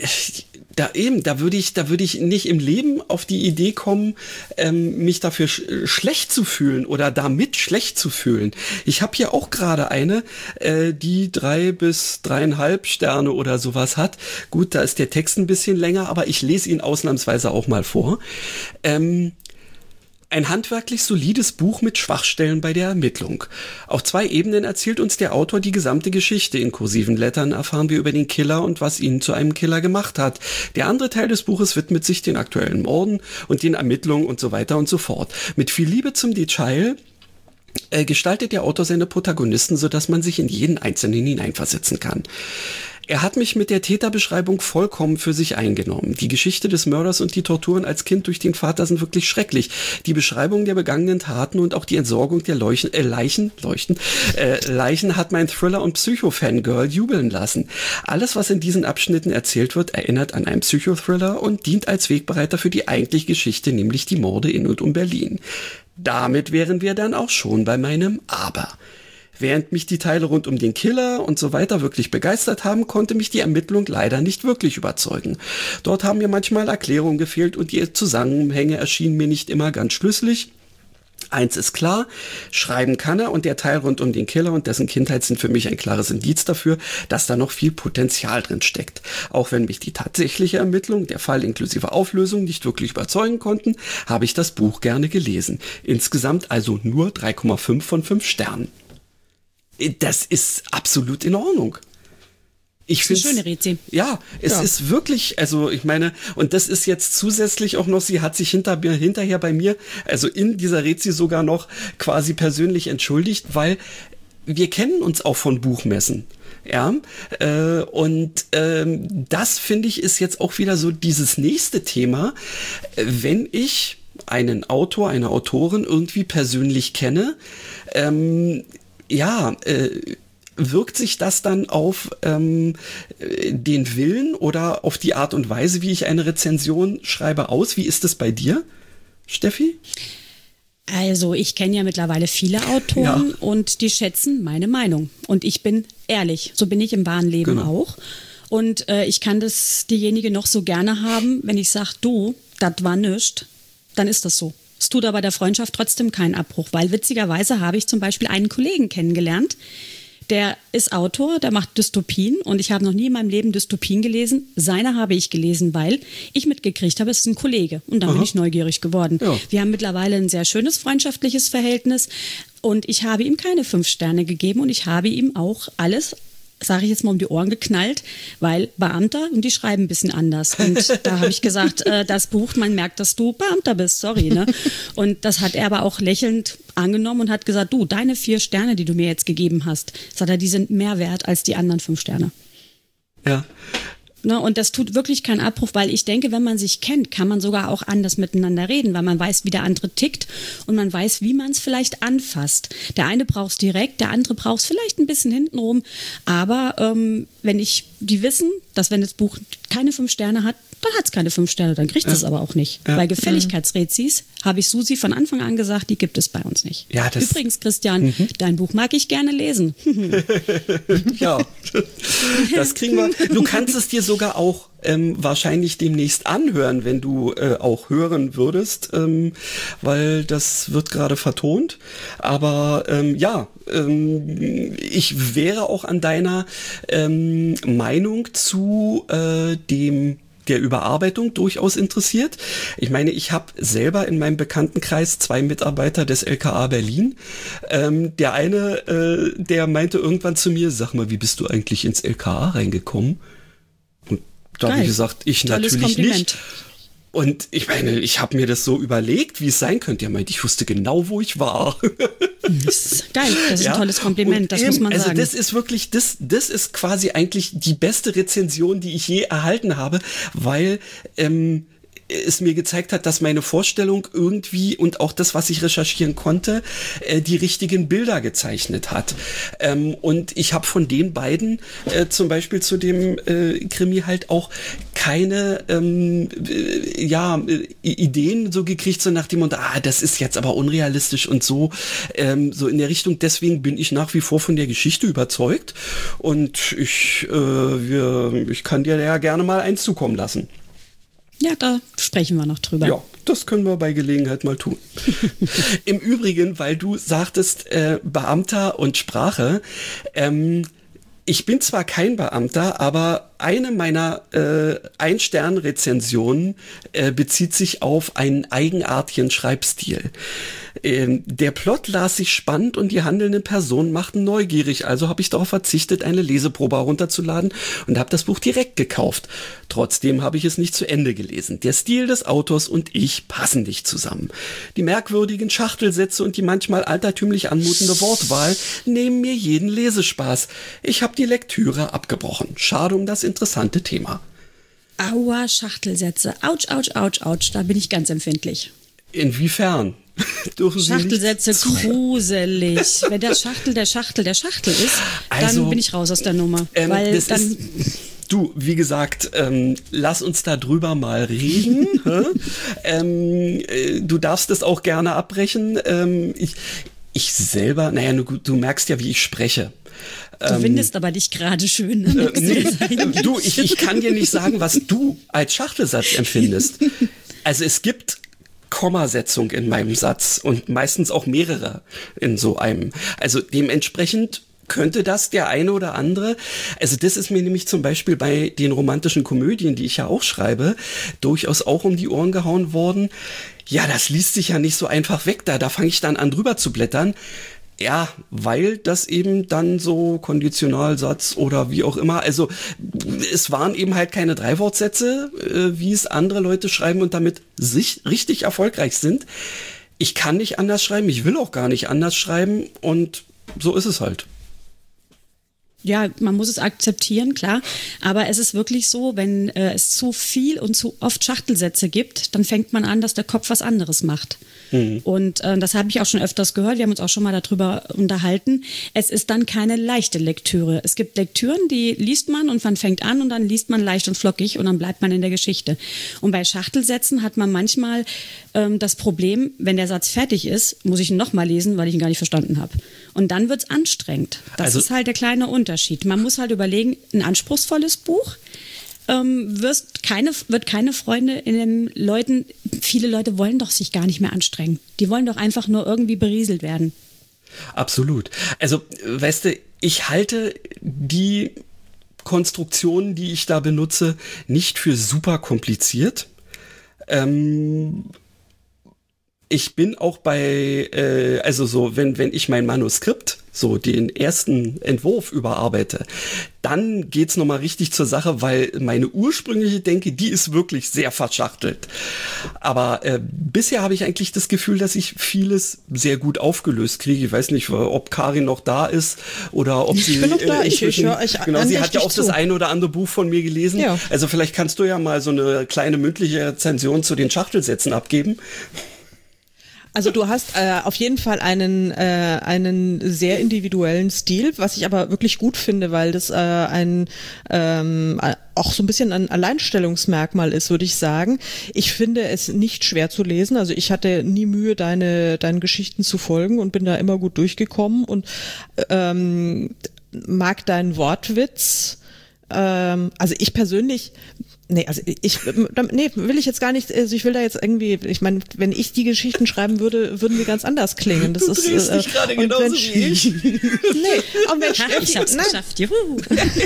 da eben, da würde ich, da würde ich nicht im Leben auf die Idee kommen, ähm, mich dafür sch- schlecht zu fühlen oder damit schlecht zu fühlen. Ich habe hier auch gerade eine, äh, die drei bis dreieinhalb Sterne oder sowas hat. Gut, da ist der Text ein bisschen länger, aber ich lese ihn ausnahmsweise auch mal vor. Ähm, Ein handwerklich solides Buch mit Schwachstellen bei der Ermittlung. Auf zwei Ebenen erzählt uns der Autor die gesamte Geschichte. In kursiven Lettern erfahren wir über den Killer und was ihn zu einem Killer gemacht hat. Der andere Teil des Buches widmet sich den aktuellen Morden und den Ermittlungen und so weiter und so fort. Mit viel Liebe zum Detail äh, gestaltet der Autor seine Protagonisten, sodass man sich in jeden Einzelnen hineinversetzen kann. Er hat mich mit der Täterbeschreibung vollkommen für sich eingenommen. Die Geschichte des Mörders und die Torturen als Kind durch den Vater sind wirklich schrecklich. Die Beschreibung der begangenen Taten und auch die Entsorgung der Leuchen, äh, Leichen, Leuchten, äh, Leichen hat mein Thriller- und Psycho-Fangirl jubeln lassen. Alles, was in diesen Abschnitten erzählt wird, erinnert an einen Psychothriller und dient als Wegbereiter für die eigentliche Geschichte, nämlich die Morde in und um Berlin. Damit wären wir dann auch schon bei meinem Aber. Während mich die Teile rund um den Killer und so weiter wirklich begeistert haben, konnte mich die Ermittlung leider nicht wirklich überzeugen. Dort haben mir manchmal Erklärungen gefehlt und die Zusammenhänge erschienen mir nicht immer ganz schlüssig. Eins ist klar, schreiben kann er und der Teil rund um den Killer und dessen Kindheit sind für mich ein klares Indiz dafür, dass da noch viel Potenzial drin steckt. Auch wenn mich die tatsächliche Ermittlung, der Fall inklusive Auflösung nicht wirklich überzeugen konnten, habe ich das Buch gerne gelesen. Insgesamt also nur drei Komma fünf von fünf Sternen. Das ist absolut in Ordnung. Ich finde schöne Rezi. Ja, es ja. ist wirklich, also ich meine, und das ist jetzt zusätzlich auch noch, sie hat sich hinter, hinterher bei mir, also in dieser Rezi sogar noch quasi persönlich entschuldigt, weil wir kennen uns auch von Buchmessen. Ja, äh, und ähm, das finde ich ist jetzt auch wieder so dieses nächste Thema, wenn ich einen Autor, eine Autorin irgendwie persönlich kenne, ähm, ja, äh, wirkt sich das dann auf ähm, den Willen oder auf die Art und Weise, wie ich eine Rezension schreibe, aus? Wie ist es bei dir, Steffi? Also ich kenne ja mittlerweile viele Autoren Ja. und die schätzen meine Meinung. Und ich bin ehrlich, so bin ich im wahren Leben Genau. auch. Und äh, ich kann das diejenige noch so gerne haben, wenn ich sage, du, das war nichts, dann ist das so. Es tut aber der Freundschaft trotzdem keinen Abbruch, weil witzigerweise habe ich zum Beispiel einen Kollegen kennengelernt, der ist Autor, der macht Dystopien und ich habe noch nie in meinem Leben Dystopien gelesen. Seine habe ich gelesen, weil ich mitgekriegt habe, es ist ein Kollege und dann Aha. bin ich neugierig geworden. Ja. Wir haben mittlerweile ein sehr schönes freundschaftliches Verhältnis und ich habe ihm keine fünf Sterne gegeben und ich habe ihm auch alles, sage ich jetzt mal, um die Ohren geknallt, weil Beamter und die schreiben ein bisschen anders. Und da habe ich gesagt, äh, das Buch, man merkt, dass du Beamter bist, sorry. Ne? Und das hat er aber auch lächelnd angenommen und hat gesagt, du, deine vier Sterne, die du mir jetzt gegeben hast, sagt er, die sind mehr wert als die anderen fünf Sterne. Ja. Ne, und das tut wirklich keinen Abbruch, weil ich denke, wenn man sich kennt, kann man sogar auch anders miteinander reden, weil man weiß, wie der andere tickt und man weiß, wie man es vielleicht anfasst. Der eine braucht es direkt, der andere braucht es vielleicht ein bisschen hintenrum. Aber ähm, wenn ich die wissen, dass wenn das Buch keine fünf Sterne hat, dann hat es keine fünf Sterne, dann kriegt es Ja. aber auch nicht. Ja. Bei Gefälligkeitsrezis habe ich Susi von Anfang an gesagt, die gibt es bei uns nicht. Ja, das- Übrigens, Christian, mhm. dein Buch mag ich gerne lesen. Ja, das kriegen wir. Du kannst es dir sogar auch ähm, wahrscheinlich demnächst anhören, wenn du äh, auch hören würdest, ähm, weil das wird gerade vertont. Aber ähm, ja, ähm, ich wäre auch an deiner ähm, Meinung zu äh, dem der Überarbeitung durchaus interessiert. Ich meine, ich habe selber in meinem Bekanntenkreis zwei Mitarbeiter des L K A Berlin. Ähm, der eine, äh, der meinte irgendwann zu mir, sag mal, wie bist du eigentlich ins L K A reingekommen? Und da habe Geil. ich gesagt, ich Tolles natürlich Kompliment. nicht. Und ich meine, ich habe mir das so überlegt, wie es sein könnte. Er meinte, ich wusste genau, wo ich war. Das ist geil, das ist Ja, ein tolles Kompliment, und das eben, muss man also sagen. das ist wirklich, das, das ist quasi eigentlich die beste Rezension, die ich je erhalten habe, weil ähm, es mir gezeigt hat, dass meine Vorstellung irgendwie und auch das, was ich recherchieren konnte, äh, die richtigen Bilder gezeichnet hat. Ähm, und ich habe von den beiden äh, zum Beispiel zu dem äh, Krimi halt auch keine ähm, äh, ja, äh, Ideen so gekriegt, so nach dem Motto, ah, das ist jetzt aber unrealistisch und so, ähm, so in der Richtung. Deswegen bin ich nach wie vor von der Geschichte überzeugt und ich, äh, wir, ich kann dir ja gerne mal eins zukommen lassen. Ja, da sprechen wir noch drüber. Ja, das können wir bei Gelegenheit mal tun. Im Übrigen, weil du sagtest, äh, Beamter und Sprache, ähm, ich bin zwar kein Beamter, aber eine meiner äh, Ein-Stern-Rezensionen äh, bezieht sich auf einen eigenartigen Schreibstil. Ähm, der Plot las sich spannend und die handelnden Personen machten neugierig, also habe ich darauf verzichtet, eine Leseprobe herunterzuladen und habe das Buch direkt gekauft. Trotzdem habe ich es nicht zu Ende gelesen. Der Stil des Autors und ich passen nicht zusammen. Die merkwürdigen Schachtelsätze und die manchmal altertümlich anmutende Wortwahl nehmen mir jeden Lesespaß. Ich habe die Lektüre abgebrochen. Schade um das interessante Thema. Aua, Schachtelsätze. Autsch, autsch, autsch, autsch. Da bin ich ganz empfindlich. Inwiefern? Dürfen Sie Schachtelsätze nicht zu- gruselig. Wenn der Schachtel der Schachtel der Schachtel ist, Also, dann bin ich raus aus der Nummer. Ähm, weil das dann ist, du, wie gesagt, ähm, lass uns da drüber mal reden. hä? ähm, äh, du darfst es auch gerne abbrechen. Ähm, ich, ich selber, naja, du, du merkst ja, wie ich spreche. du findest aber dich gerade schön. Ne? Äh, nee, du, ich, ich kann dir nicht sagen, was du als Schachtelsatz empfindest. Also es gibt Kommasetzung in meinem Satz und meistens auch mehrere in so einem. Also dementsprechend könnte das der eine oder andere, also das ist mir nämlich zum Beispiel bei den romantischen Komödien, die ich ja auch schreibe, durchaus auch um die Ohren gehauen worden. Ja, das liest sich ja nicht so einfach weg, da, da fange ich dann an drüber zu blättern. Ja, weil das eben dann so Konditionalsatz oder wie auch immer, also es waren eben halt keine Dreiwortsätze, äh, wie es andere Leute schreiben und damit sich richtig erfolgreich sind. Ich kann nicht anders schreiben, ich will auch gar nicht anders schreiben und so ist es halt. Ja, man muss es akzeptieren, klar. Aber es ist wirklich so, wenn äh, es zu viel und zu oft Schachtelsätze gibt, dann fängt man an, dass der Kopf was anderes macht. Mhm. Und äh, das habe ich auch schon öfters gehört. Wir haben uns auch schon mal darüber unterhalten. Es ist dann keine leichte Lektüre. Es gibt Lektüren, die liest man und man fängt an und dann liest man leicht und flockig und dann bleibt man in der Geschichte. Und bei Schachtelsätzen hat man manchmal ähm, das Problem, wenn der Satz fertig ist, muss ich ihn nochmal lesen, weil ich ihn gar nicht verstanden habe. Und dann wird's anstrengend. Das also, ist halt der kleine Unterschied. Man muss halt überlegen, ein anspruchsvolles Buch ähm, wirst keine, wird keine Freunde in den Leuten, viele Leute wollen doch sich gar nicht mehr anstrengen. Die wollen doch einfach nur irgendwie berieselt werden. Absolut. Also, weißt du, ich halte die Konstruktionen, die ich da benutze, nicht für super kompliziert. Ähm... Ich bin auch bei, äh, also so, wenn, wenn ich mein Manuskript, so den ersten Entwurf überarbeite, dann geht's nochmal richtig zur Sache, weil meine ursprüngliche Denke, die ist wirklich sehr verschachtelt. Aber äh, bisher habe ich eigentlich das Gefühl, dass ich vieles sehr gut aufgelöst kriege. Ich weiß nicht, ob Karin noch da ist oder ob sie... Ich bin noch da, ich, ich höre euch Genau, sie hat ja auch zu. das ein oder andere Buch von mir gelesen. Ja. Also vielleicht kannst du ja mal so eine kleine mündliche Rezension zu den Schachtelsätzen abgeben. Also du hast äh, auf jeden Fall einen äh, einen sehr individuellen Stil, was ich aber wirklich gut finde, weil das äh, ein ähm, auch so ein bisschen ein Alleinstellungsmerkmal ist, würde ich sagen. Ich finde es nicht schwer zu lesen. Also ich hatte nie Mühe, deine deinen Geschichten zu folgen und bin da immer gut durchgekommen und ähm, mag deinen Wortwitz. Ähm, also ich persönlich Nee, also ich, nee, will ich jetzt gar nicht, also ich will da jetzt irgendwie, ich meine, wenn ich die Geschichten schreiben würde, würden die ganz anders klingen. Das du ist, drehst dich äh, gerade genauso wenn, wie ich. Nee, und wenn Steffi, ich hab's nein. geschafft, juhu.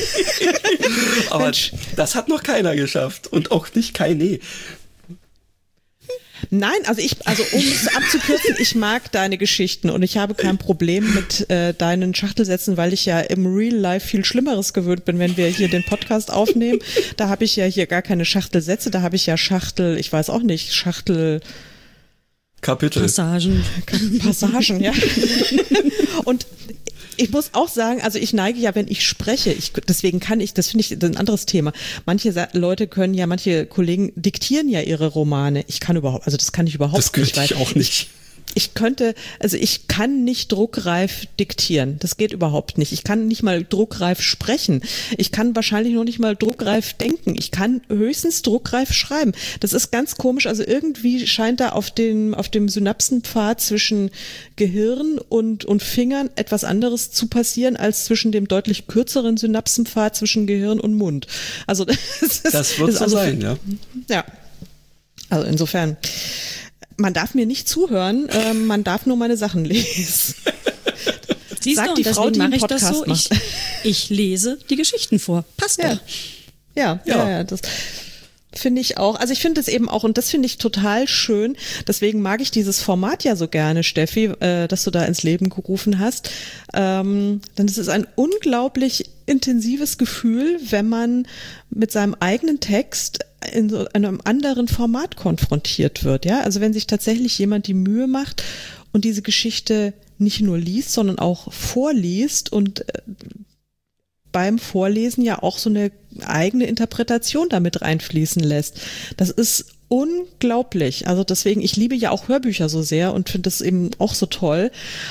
Aber das hat noch keiner geschafft und auch nicht keine. Nein, also ich, also um es abzukürzen, ich mag deine Geschichten und ich habe kein Problem mit äh, deinen Schachtelsätzen, weil ich ja im Real Life viel Schlimmeres gewöhnt bin, wenn wir hier den Podcast aufnehmen. Da habe ich ja hier gar keine Schachtelsätze, da habe ich ja Schachtel, ich weiß auch nicht, Schachtel... Kapitel. Passagen. Passagen, ja. Und ich muss auch sagen, also ich neige ja, wenn ich spreche, ich, deswegen kann ich, das finde ich ein anderes Thema. Manche Leute können ja, manche Kollegen diktieren ja ihre Romane. Ich kann überhaupt, also das kann ich überhaupt das nicht. Das könnte ich auch nicht. Ich könnte, also ich kann nicht druckreif diktieren. Das geht überhaupt nicht. Ich kann nicht mal druckreif sprechen. Ich kann wahrscheinlich noch nicht mal druckreif denken. Ich kann höchstens druckreif schreiben. Das ist ganz komisch. Also irgendwie scheint da auf dem, auf dem Synapsenpfad zwischen Gehirn und, und Fingern etwas anderes zu passieren als zwischen dem deutlich kürzeren Synapsenpfad zwischen Gehirn und Mund. Also das, ist, das wird das so also, sein, ja. Ja. Also insofern. Man darf mir nicht zuhören, äh, man darf nur meine Sachen lesen. Siehst Sagt du, die Frau, die einen Podcast das so. macht. Ich, ich lese die Geschichten vor. Passt ja. doch. Ja, ja, ja, ja, das finde ich auch. Also ich finde es eben auch, und das finde ich total schön, deswegen mag ich dieses Format ja so gerne, Steffi, äh, dass du da ins Leben gerufen hast. Ähm, denn es ist ein unglaublich intensives Gefühl, wenn man mit seinem eigenen Text in so einem anderen Format konfrontiert wird, ja. Also wenn sich tatsächlich jemand die Mühe macht und diese Geschichte nicht nur liest, sondern auch vorliest und äh, beim Vorlesen ja auch so eine eigene Interpretation damit reinfließen lässt. Das ist unglaublich. Also deswegen, ich liebe ja auch Hörbücher so sehr und finde das eben auch so toll.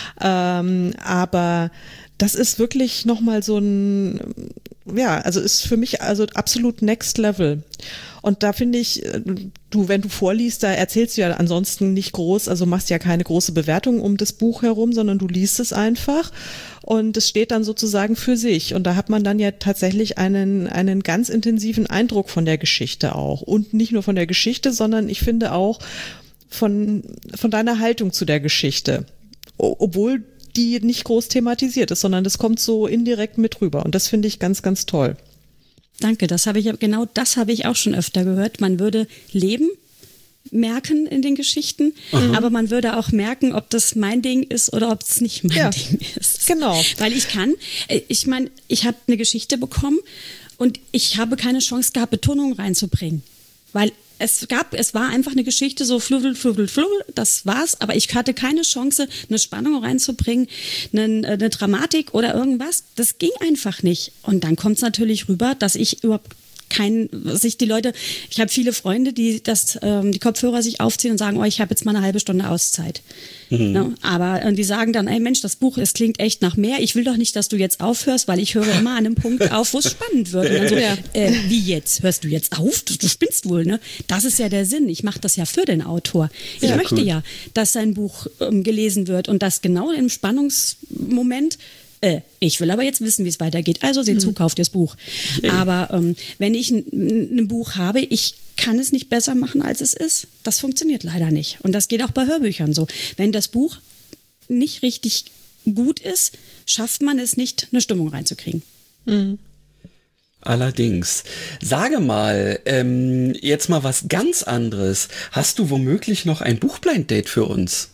Ähm, aber das ist wirklich nochmal so ein, ja, also ist für mich also absolut next level. Und da finde ich, du, wenn du vorliest, da erzählst du ja ansonsten nicht groß, also machst ja keine große Bewertung um das Buch herum, sondern du liest es einfach und es steht dann sozusagen für sich. Und da hat man dann ja tatsächlich einen, einen ganz intensiven Eindruck von der Geschichte auch. Und nicht nur von der Geschichte, sondern ich finde auch von, von deiner Haltung zu der Geschichte. Obwohl die nicht groß thematisiert ist, sondern das kommt so indirekt mit rüber. Und das finde ich ganz, ganz toll. Danke, das habe ich, genau das habe ich auch schon öfter gehört. Man würde Leben merken in den Geschichten, mhm. aber man würde auch merken, ob das mein Ding ist oder ob es nicht mein ja, Ding ist. Genau. Weil ich kann, ich meine, ich habe eine Geschichte bekommen und ich habe keine Chance gehabt, Betonung reinzubringen. Weil es gab, es war einfach eine Geschichte, so fluddel, fluddel, fluddel, das war's, aber ich hatte keine Chance, eine Spannung reinzubringen, eine, eine Dramatik oder irgendwas. Das ging einfach nicht. Und dann kommt es natürlich rüber, dass ich überhaupt kein, sich die Leute, ich habe viele Freunde, die das, ähm, die Kopfhörer sich aufziehen und sagen, oh, ich habe jetzt mal eine halbe Stunde Auszeit. Mhm. Ne? Aber äh, die sagen dann, ey Mensch, das Buch, es klingt echt nach mehr. Ich will doch nicht, dass du jetzt aufhörst, weil ich höre immer an einem Punkt auf, wo es spannend wird. Und dann so, ja. äh, wie jetzt? Hörst du jetzt auf? Du, du spinnst wohl, ne? Das ist ja der Sinn. Ich mache das ja für den Autor. Ich ja, möchte cool. ja, dass sein Buch ähm, gelesen wird und das genau im Spannungsmoment. Äh, ich will aber jetzt wissen, wie es weitergeht. Also seht zu, kauft ihr das Buch. Aber ähm, wenn ich ein, ein Buch habe, ich kann es nicht besser machen, als es ist. Das funktioniert leider nicht. Und das geht auch bei Hörbüchern so. Wenn das Buch nicht richtig gut ist, schafft man es nicht, eine Stimmung reinzukriegen. Mhm. Allerdings. Sage mal, ähm, jetzt mal was ganz anderes. Hast du womöglich noch ein Buchblind-Date für uns?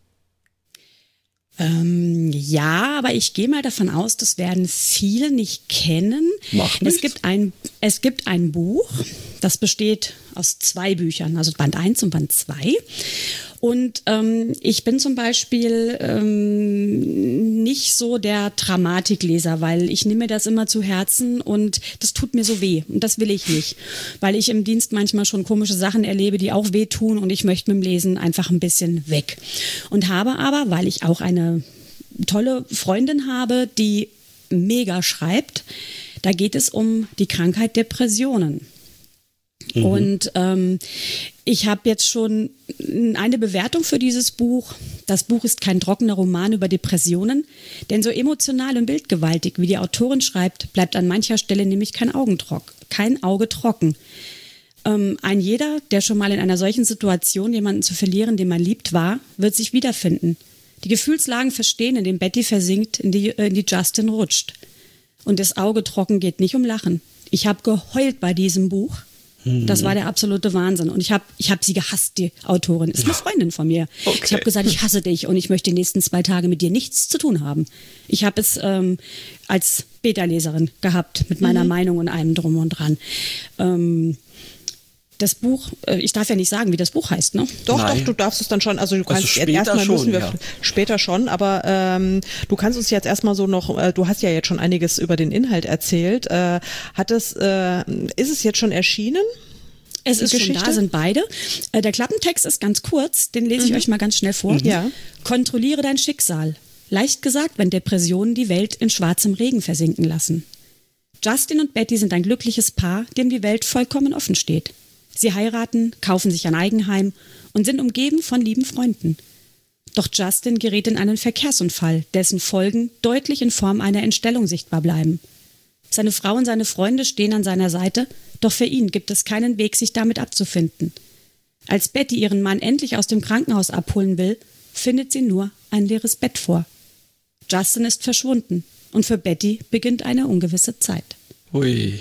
Ähm, ja, aber ich gehe mal davon aus, das werden viele nicht kennen. Macht nichts. Es gibt ein, es gibt ein Buch, das besteht aus zwei Büchern, also Band eins und Band zwei. Und ähm, ich bin zum Beispiel ähm, nicht so der Dramatikleser, weil ich nehme mir das immer zu Herzen und das tut mir so weh. Und das will ich nicht, weil ich im Dienst manchmal schon komische Sachen erlebe, die auch wehtun und ich möchte mit dem Lesen einfach ein bisschen weg. Und habe aber, weil ich auch eine tolle Freundin habe, die mega schreibt, da geht es um die Krankheit Depressionen. Mhm. Und ähm, ich habe jetzt schon eine Bewertung für dieses Buch. Das Buch ist kein trockener Roman über Depressionen, denn so emotional und bildgewaltig, wie die Autorin schreibt, bleibt an mancher Stelle nämlich kein, Augentrock, kein Auge trocken. Ähm, ein jeder, der schon mal in einer solchen Situation, jemanden zu verlieren, den man liebt, war, wird sich wiederfinden. Die Gefühlslagen verstehen, in denen Betty versinkt, in die, in die Justin rutscht. Und das Auge trocken geht nicht um Lachen. Ich habe geheult bei diesem Buch. Das war der absolute Wahnsinn. Und ich habe ich hab sie gehasst, die Autorin. Ist eine Freundin von mir. Okay. Ich habe gesagt, ich hasse dich und ich möchte die nächsten zwei Tage mit dir nichts zu tun haben. Ich habe es ähm, als Beta-Leserin gehabt, mit meiner mhm. Meinung und allem drum und dran. Ähm, das Buch, äh, ich darf ja nicht sagen, wie das Buch heißt, ne? Doch, Nein. doch, du darfst es dann schon, also du kannst also erstmal müssen wir ja. später schon, aber ähm, du kannst uns jetzt erstmal so noch, äh, du hast ja jetzt schon einiges über den Inhalt erzählt. Äh, hat es, äh, ist es jetzt schon erschienen? Es ist Geschichte? schon da, sind beide. Äh, der Klappentext ist ganz kurz, den lese ich mhm. euch mal ganz schnell vor. Mhm. Ja. Kontrolliere dein Schicksal. Leicht gesagt, wenn Depressionen die Welt in schwarzem Regen versinken lassen. Justin und Betty sind ein glückliches Paar, dem die Welt vollkommen offen steht. Sie heiraten, kaufen sich ein Eigenheim und sind umgeben von lieben Freunden. Doch Justin gerät in einen Verkehrsunfall, dessen Folgen deutlich in Form einer Entstellung sichtbar bleiben. Seine Frau und seine Freunde stehen an seiner Seite, doch für ihn gibt es keinen Weg, sich damit abzufinden. Als Betty ihren Mann endlich aus dem Krankenhaus abholen will, findet sie nur ein leeres Bett vor. Justin ist verschwunden und für Betty beginnt eine ungewisse Zeit. Ui.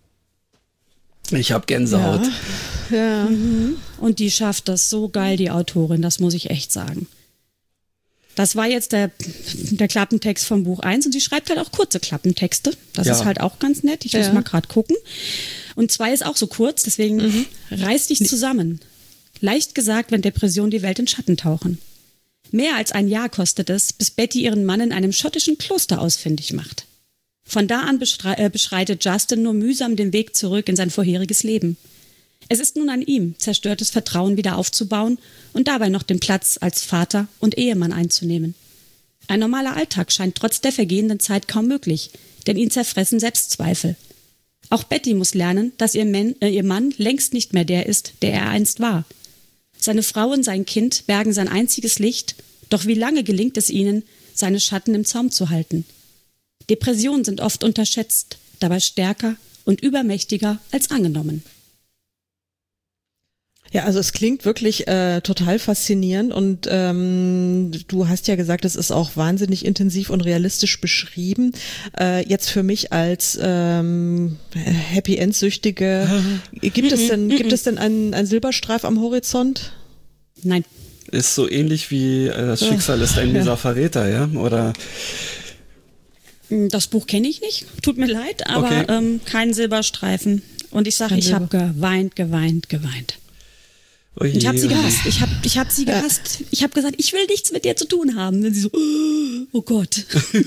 Ich hab Gänsehaut. Ja. Ja. Mhm. Und die schafft das so geil, die Autorin, das muss ich echt sagen. Das war jetzt der, der Klappentext vom Buch eins und sie schreibt halt auch kurze Klappentexte. Das ja. ist halt auch ganz nett. Ich muss ja. mal gerade gucken. Und zwei ist auch so kurz, deswegen mhm. reiß dich zusammen. Leicht gesagt, wenn Depressionen die Welt in Schatten tauchen. Mehr als ein Jahr kostet es, bis Betty ihren Mann in einem schottischen Kloster ausfindig macht. Von da an beschreitet Justin nur mühsam den Weg zurück in sein vorheriges Leben. Es ist nun an ihm, zerstörtes Vertrauen wieder aufzubauen und dabei noch den Platz als Vater und Ehemann einzunehmen. Ein normaler Alltag scheint trotz der vergehenden Zeit kaum möglich, denn ihn zerfressen Selbstzweifel. Auch Betty muss lernen, dass ihr, Man, äh, ihr Mann längst nicht mehr der ist, der er einst war. Seine Frau und sein Kind bergen sein einziges Licht, doch wie lange gelingt es ihnen, seine Schatten im Zaum zu halten? Depressionen sind oft unterschätzt, dabei stärker und übermächtiger als angenommen. Ja, also es klingt wirklich äh, total faszinierend und ähm, du hast ja gesagt, es ist auch wahnsinnig intensiv und realistisch beschrieben. Äh, jetzt für mich als ähm, Happy End-Süchtige, gibt es denn gibt es denn einen, einen Silberstreif am Horizont? Nein. Ist so ähnlich wie äh, das Schicksal ist ein mieser Verräter, ja? Oder? Das Buch kenne ich nicht, tut mir leid, aber okay. ähm, kein Silberstreifen. Und ich sage, ich habe geweint, geweint, geweint. Oje, ich habe sie oje. gehasst. Ich habe ich hab sie gehasst. Ich habe gesagt, ich will nichts mit dir zu tun haben. Und sie so, oh Gott.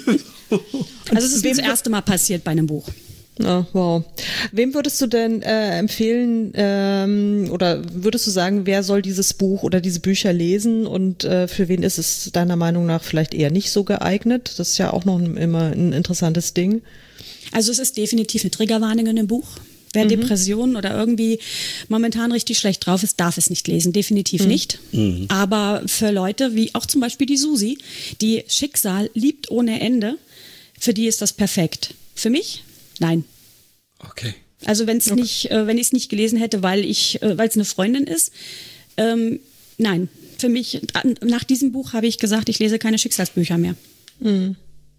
Also es ist mir das erste Mal passiert bei einem Buch. Oh, wow. Wem würdest du denn äh, empfehlen ähm, oder würdest du sagen, wer soll dieses Buch oder diese Bücher lesen und äh, für wen ist es deiner Meinung nach vielleicht eher nicht so geeignet? Das ist ja auch noch ein, immer ein interessantes Ding. Also es ist definitiv eine Triggerwarnung in dem Buch. Wer mhm. Depressionen oder irgendwie momentan richtig schlecht drauf ist, darf es nicht lesen. Definitiv mhm. nicht. Mhm. Aber für Leute wie auch zum Beispiel die Susi, die Schicksal liebt ohne Ende, für die ist das perfekt. Für mich? Nein. Okay. Also wenn es okay. nicht, äh, wenn ich es nicht gelesen hätte, weil ich, äh, weil es eine Freundin ist, ähm, nein. Für mich, nach diesem Buch habe ich gesagt, ich lese keine Schicksalsbücher mehr. Mhm.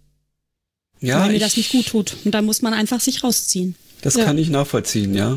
Ja, weil mir ich, das nicht gut tut. Und da muss man einfach sich rausziehen. Das ja. kann ich nachvollziehen, ja.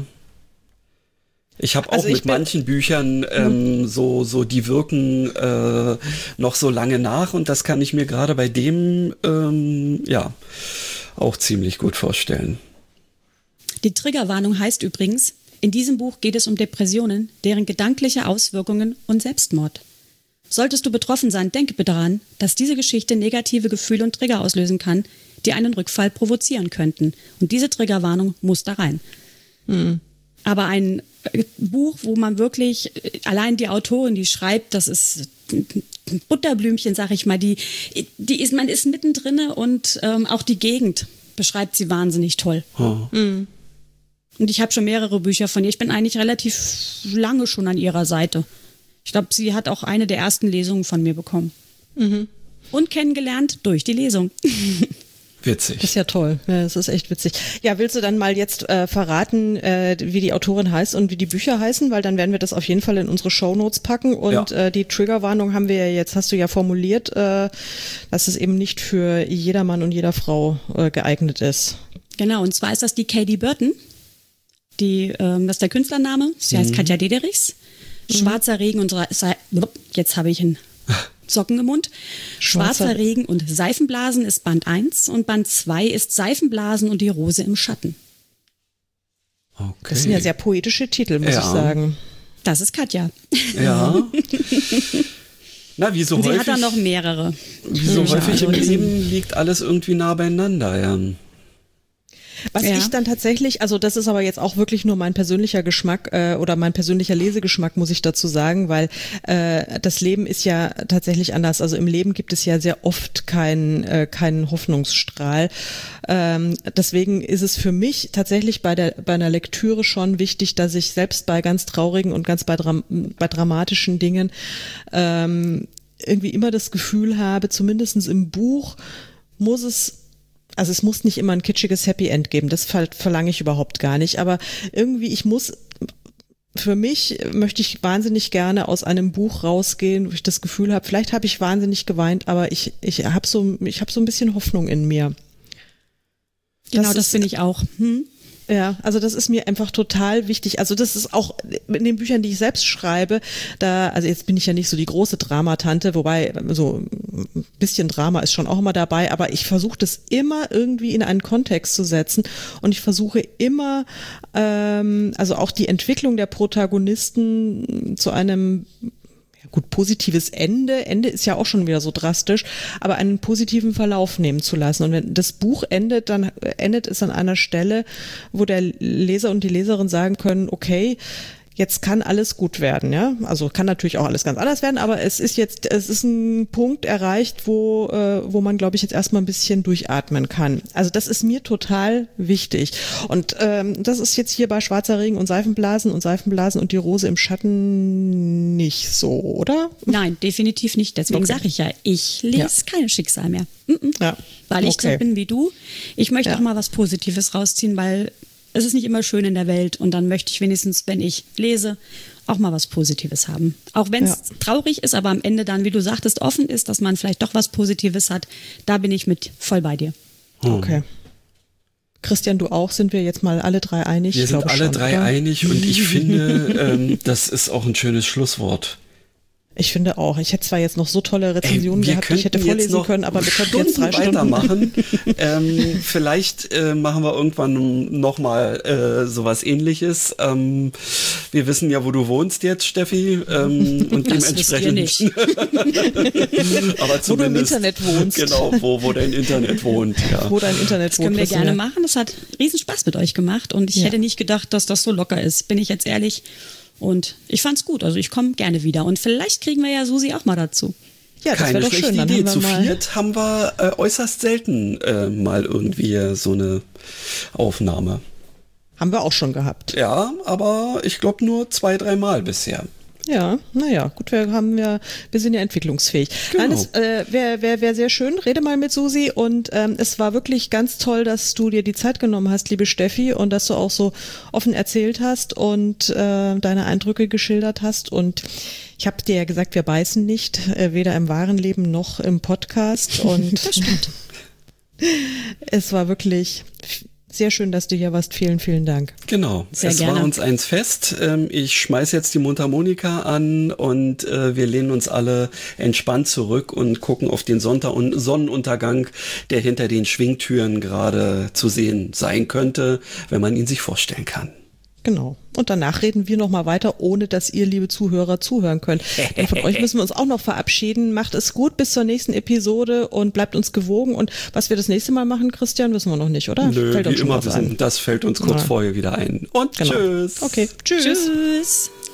Ich habe auch also ich mit manchen Büchern ähm, so so die wirken äh, noch so lange nach und das kann ich mir gerade bei dem ähm, ja auch ziemlich gut vorstellen. Die Triggerwarnung heißt übrigens, in diesem Buch geht es um Depressionen, deren gedankliche Auswirkungen und Selbstmord. Solltest du betroffen sein, denke bitte daran, dass diese Geschichte negative Gefühle und Trigger auslösen kann, die einen Rückfall provozieren könnten. Und diese Triggerwarnung muss da rein. Mhm. Aber ein Buch, wo man wirklich, allein die Autorin, die schreibt, das ist ein Butterblümchen, sag ich mal, die, die ist, man ist mittendrin und ähm, auch die Gegend beschreibt sie wahnsinnig toll. Oh. Mhm. Und ich habe schon mehrere Bücher von ihr. Ich bin eigentlich relativ lange schon an ihrer Seite. Ich glaube, sie hat auch eine der ersten Lesungen von mir bekommen. Mhm. Und kennengelernt durch die Lesung. Witzig. Das ist ja toll. Ja, das ist echt witzig. Ja, willst du dann mal jetzt äh, verraten, äh, wie die Autorin heißt und wie die Bücher heißen? Weil dann werden wir das auf jeden Fall in unsere Shownotes packen. Und ja. äh, die Triggerwarnung haben wir ja jetzt, hast du ja formuliert, äh, dass es eben nicht für jedermann und jeder Frau äh, geeignet ist. Genau, und zwar ist das die Katie Burton. Die, ähm, das ist der Künstlername. Sie mhm. heißt Katja Dederichs. Mhm. Schwarzer Regen und Sa- jetzt habe ich einen Socken im Mund. Schwarzer, Schwarzer Regen und Seifenblasen ist Band eins und Band zwei ist Seifenblasen und die Rose im Schatten. Okay. Das sind ja sehr poetische Titel, muss ja. ich sagen. Das ist Katja. Ja. Na, wie so und sie häufig. hat dann noch mehrere. Wie so häufig im Leben liegt alles irgendwie nah beieinander, ja. Was ja. ich dann tatsächlich, also das ist aber jetzt auch wirklich nur mein persönlicher Geschmack äh, oder mein persönlicher Lesegeschmack, muss ich dazu sagen, weil äh, das Leben ist ja tatsächlich anders. Also im Leben gibt es ja sehr oft keinen äh, keinen Hoffnungsstrahl. Ähm, deswegen ist es für mich tatsächlich bei der bei einer Lektüre schon wichtig, dass ich selbst bei ganz traurigen und ganz bei, dram- bei dramatischen Dingen ähm, irgendwie immer das Gefühl habe, zumindest im Buch muss es Also es muss nicht immer ein kitschiges Happy End geben, das ver- verlange ich überhaupt gar nicht, aber irgendwie, ich muss, für mich möchte ich wahnsinnig gerne aus einem Buch rausgehen, wo ich das Gefühl habe, vielleicht habe ich wahnsinnig geweint, aber ich ich habe so ich habe so ein bisschen Hoffnung in mir. Genau, das, das finde ich auch. Hm? Ja, also das ist mir einfach total wichtig. Also das ist auch in den Büchern, die ich selbst schreibe, da, also jetzt bin ich ja nicht so die große Dramatante, wobei so ein bisschen Drama ist schon auch immer dabei, aber ich versuche das immer irgendwie in einen Kontext zu setzen und ich versuche immer, ähm, also auch die Entwicklung der Protagonisten zu einem gut, positives Ende, Ende ist ja auch schon wieder so drastisch, aber einen positiven Verlauf nehmen zu lassen. Und wenn das Buch endet, dann endet es an einer Stelle, wo der Leser und die Leserin sagen können, okay, jetzt kann alles gut werden, ja. Also kann natürlich auch alles ganz anders werden, aber es ist jetzt, es ist ein Punkt erreicht, wo, äh, wo man, glaube ich, jetzt erstmal ein bisschen durchatmen kann. Also das ist mir total wichtig. Und ähm, das ist jetzt hier bei Schwarzer Regen und Seifenblasen und Seifenblasen und die Rose im Schatten nicht so, oder? Nein, definitiv nicht. Deswegen okay. sage ich ja, ich lese ja. kein Schicksal mehr. Mm-mm. Ja. Weil ich okay. so bin wie du. Ich möchte ja. auch mal was Positives rausziehen, weil es ist nicht immer schön in der Welt und dann möchte ich wenigstens, wenn ich lese, auch mal was Positives haben. Auch wenn es ja. traurig ist, aber am Ende dann, wie du sagtest, offen ist, dass man vielleicht doch was Positives hat, da bin ich mit voll bei dir. Okay. Christian, du auch? Sind wir jetzt mal alle drei einig? Wir ich sind alle schon, drei oder? einig und ich finde, ähm, das ist auch ein schönes Schlusswort. Ich finde auch. Ich hätte zwar jetzt noch so tolle Rezensionen Ey, gehabt, die ich hätte vorlesen können, aber wir könnten jetzt drei Stunden weitermachen. ähm, vielleicht äh, machen wir irgendwann nochmal äh, sowas Ähnliches. Ähm, wir wissen ja, wo du wohnst jetzt, Steffi. Ähm, und das dementsprechend. wisst ihr nicht. Aber wo du im Internet wohnst. Genau, wo, wo dein Internet wohnt. Ja. Wo dein Internet das wohnt. können wir gerne machen. Das hat riesen Spaß mit euch gemacht und ich ja. hätte nicht gedacht, dass das so locker ist. Bin ich jetzt ehrlich. Und ich fand's gut, also ich komme gerne wieder. Und vielleicht kriegen wir ja Susi auch mal dazu. Ja, das Keine doch schlechte schön. Dann Idee. haben wir Zu mal viert haben wir äh, äußerst selten äh, mal irgendwie so eine Aufnahme. Haben wir auch schon gehabt. Ja, aber ich glaube nur zwei, dreimal bisher. Ja, naja, gut, wir haben ja, wir sind ja entwicklungsfähig. Genau. Nein, es äh, wäre wär, wär sehr schön, rede mal mit Susi und ähm, es war wirklich ganz toll, dass du dir die Zeit genommen hast, liebe Steffi, und dass du auch so offen erzählt hast und äh, deine Eindrücke geschildert hast und ich habe dir ja gesagt, wir beißen nicht, äh, weder im wahren Leben noch im Podcast und das stimmt. Es war wirklich sehr schön, dass du hier warst. Vielen, vielen Dank. Genau, Sehr es gerne. war uns eins fest. Ich schmeiß jetzt die Mundharmonika an und wir lehnen uns alle entspannt zurück und gucken auf den Sonntag- und Sonnenuntergang, der hinter den Schwingtüren gerade zu sehen sein könnte, wenn man ihn sich vorstellen kann. Genau. Und danach reden wir nochmal weiter, ohne dass ihr, liebe Zuhörer, zuhören könnt. Denn von euch müssen wir uns auch noch verabschieden. Macht es gut bis zur nächsten Episode und bleibt uns gewogen. Und was wir das nächste Mal machen, Christian, wissen wir noch nicht, oder? Nö, fällt uns wie schon immer was wissen, ein. das fällt uns kurz Ja. vorher wieder ein. Und Genau. tschüss. Okay, tschüss. Tschüss.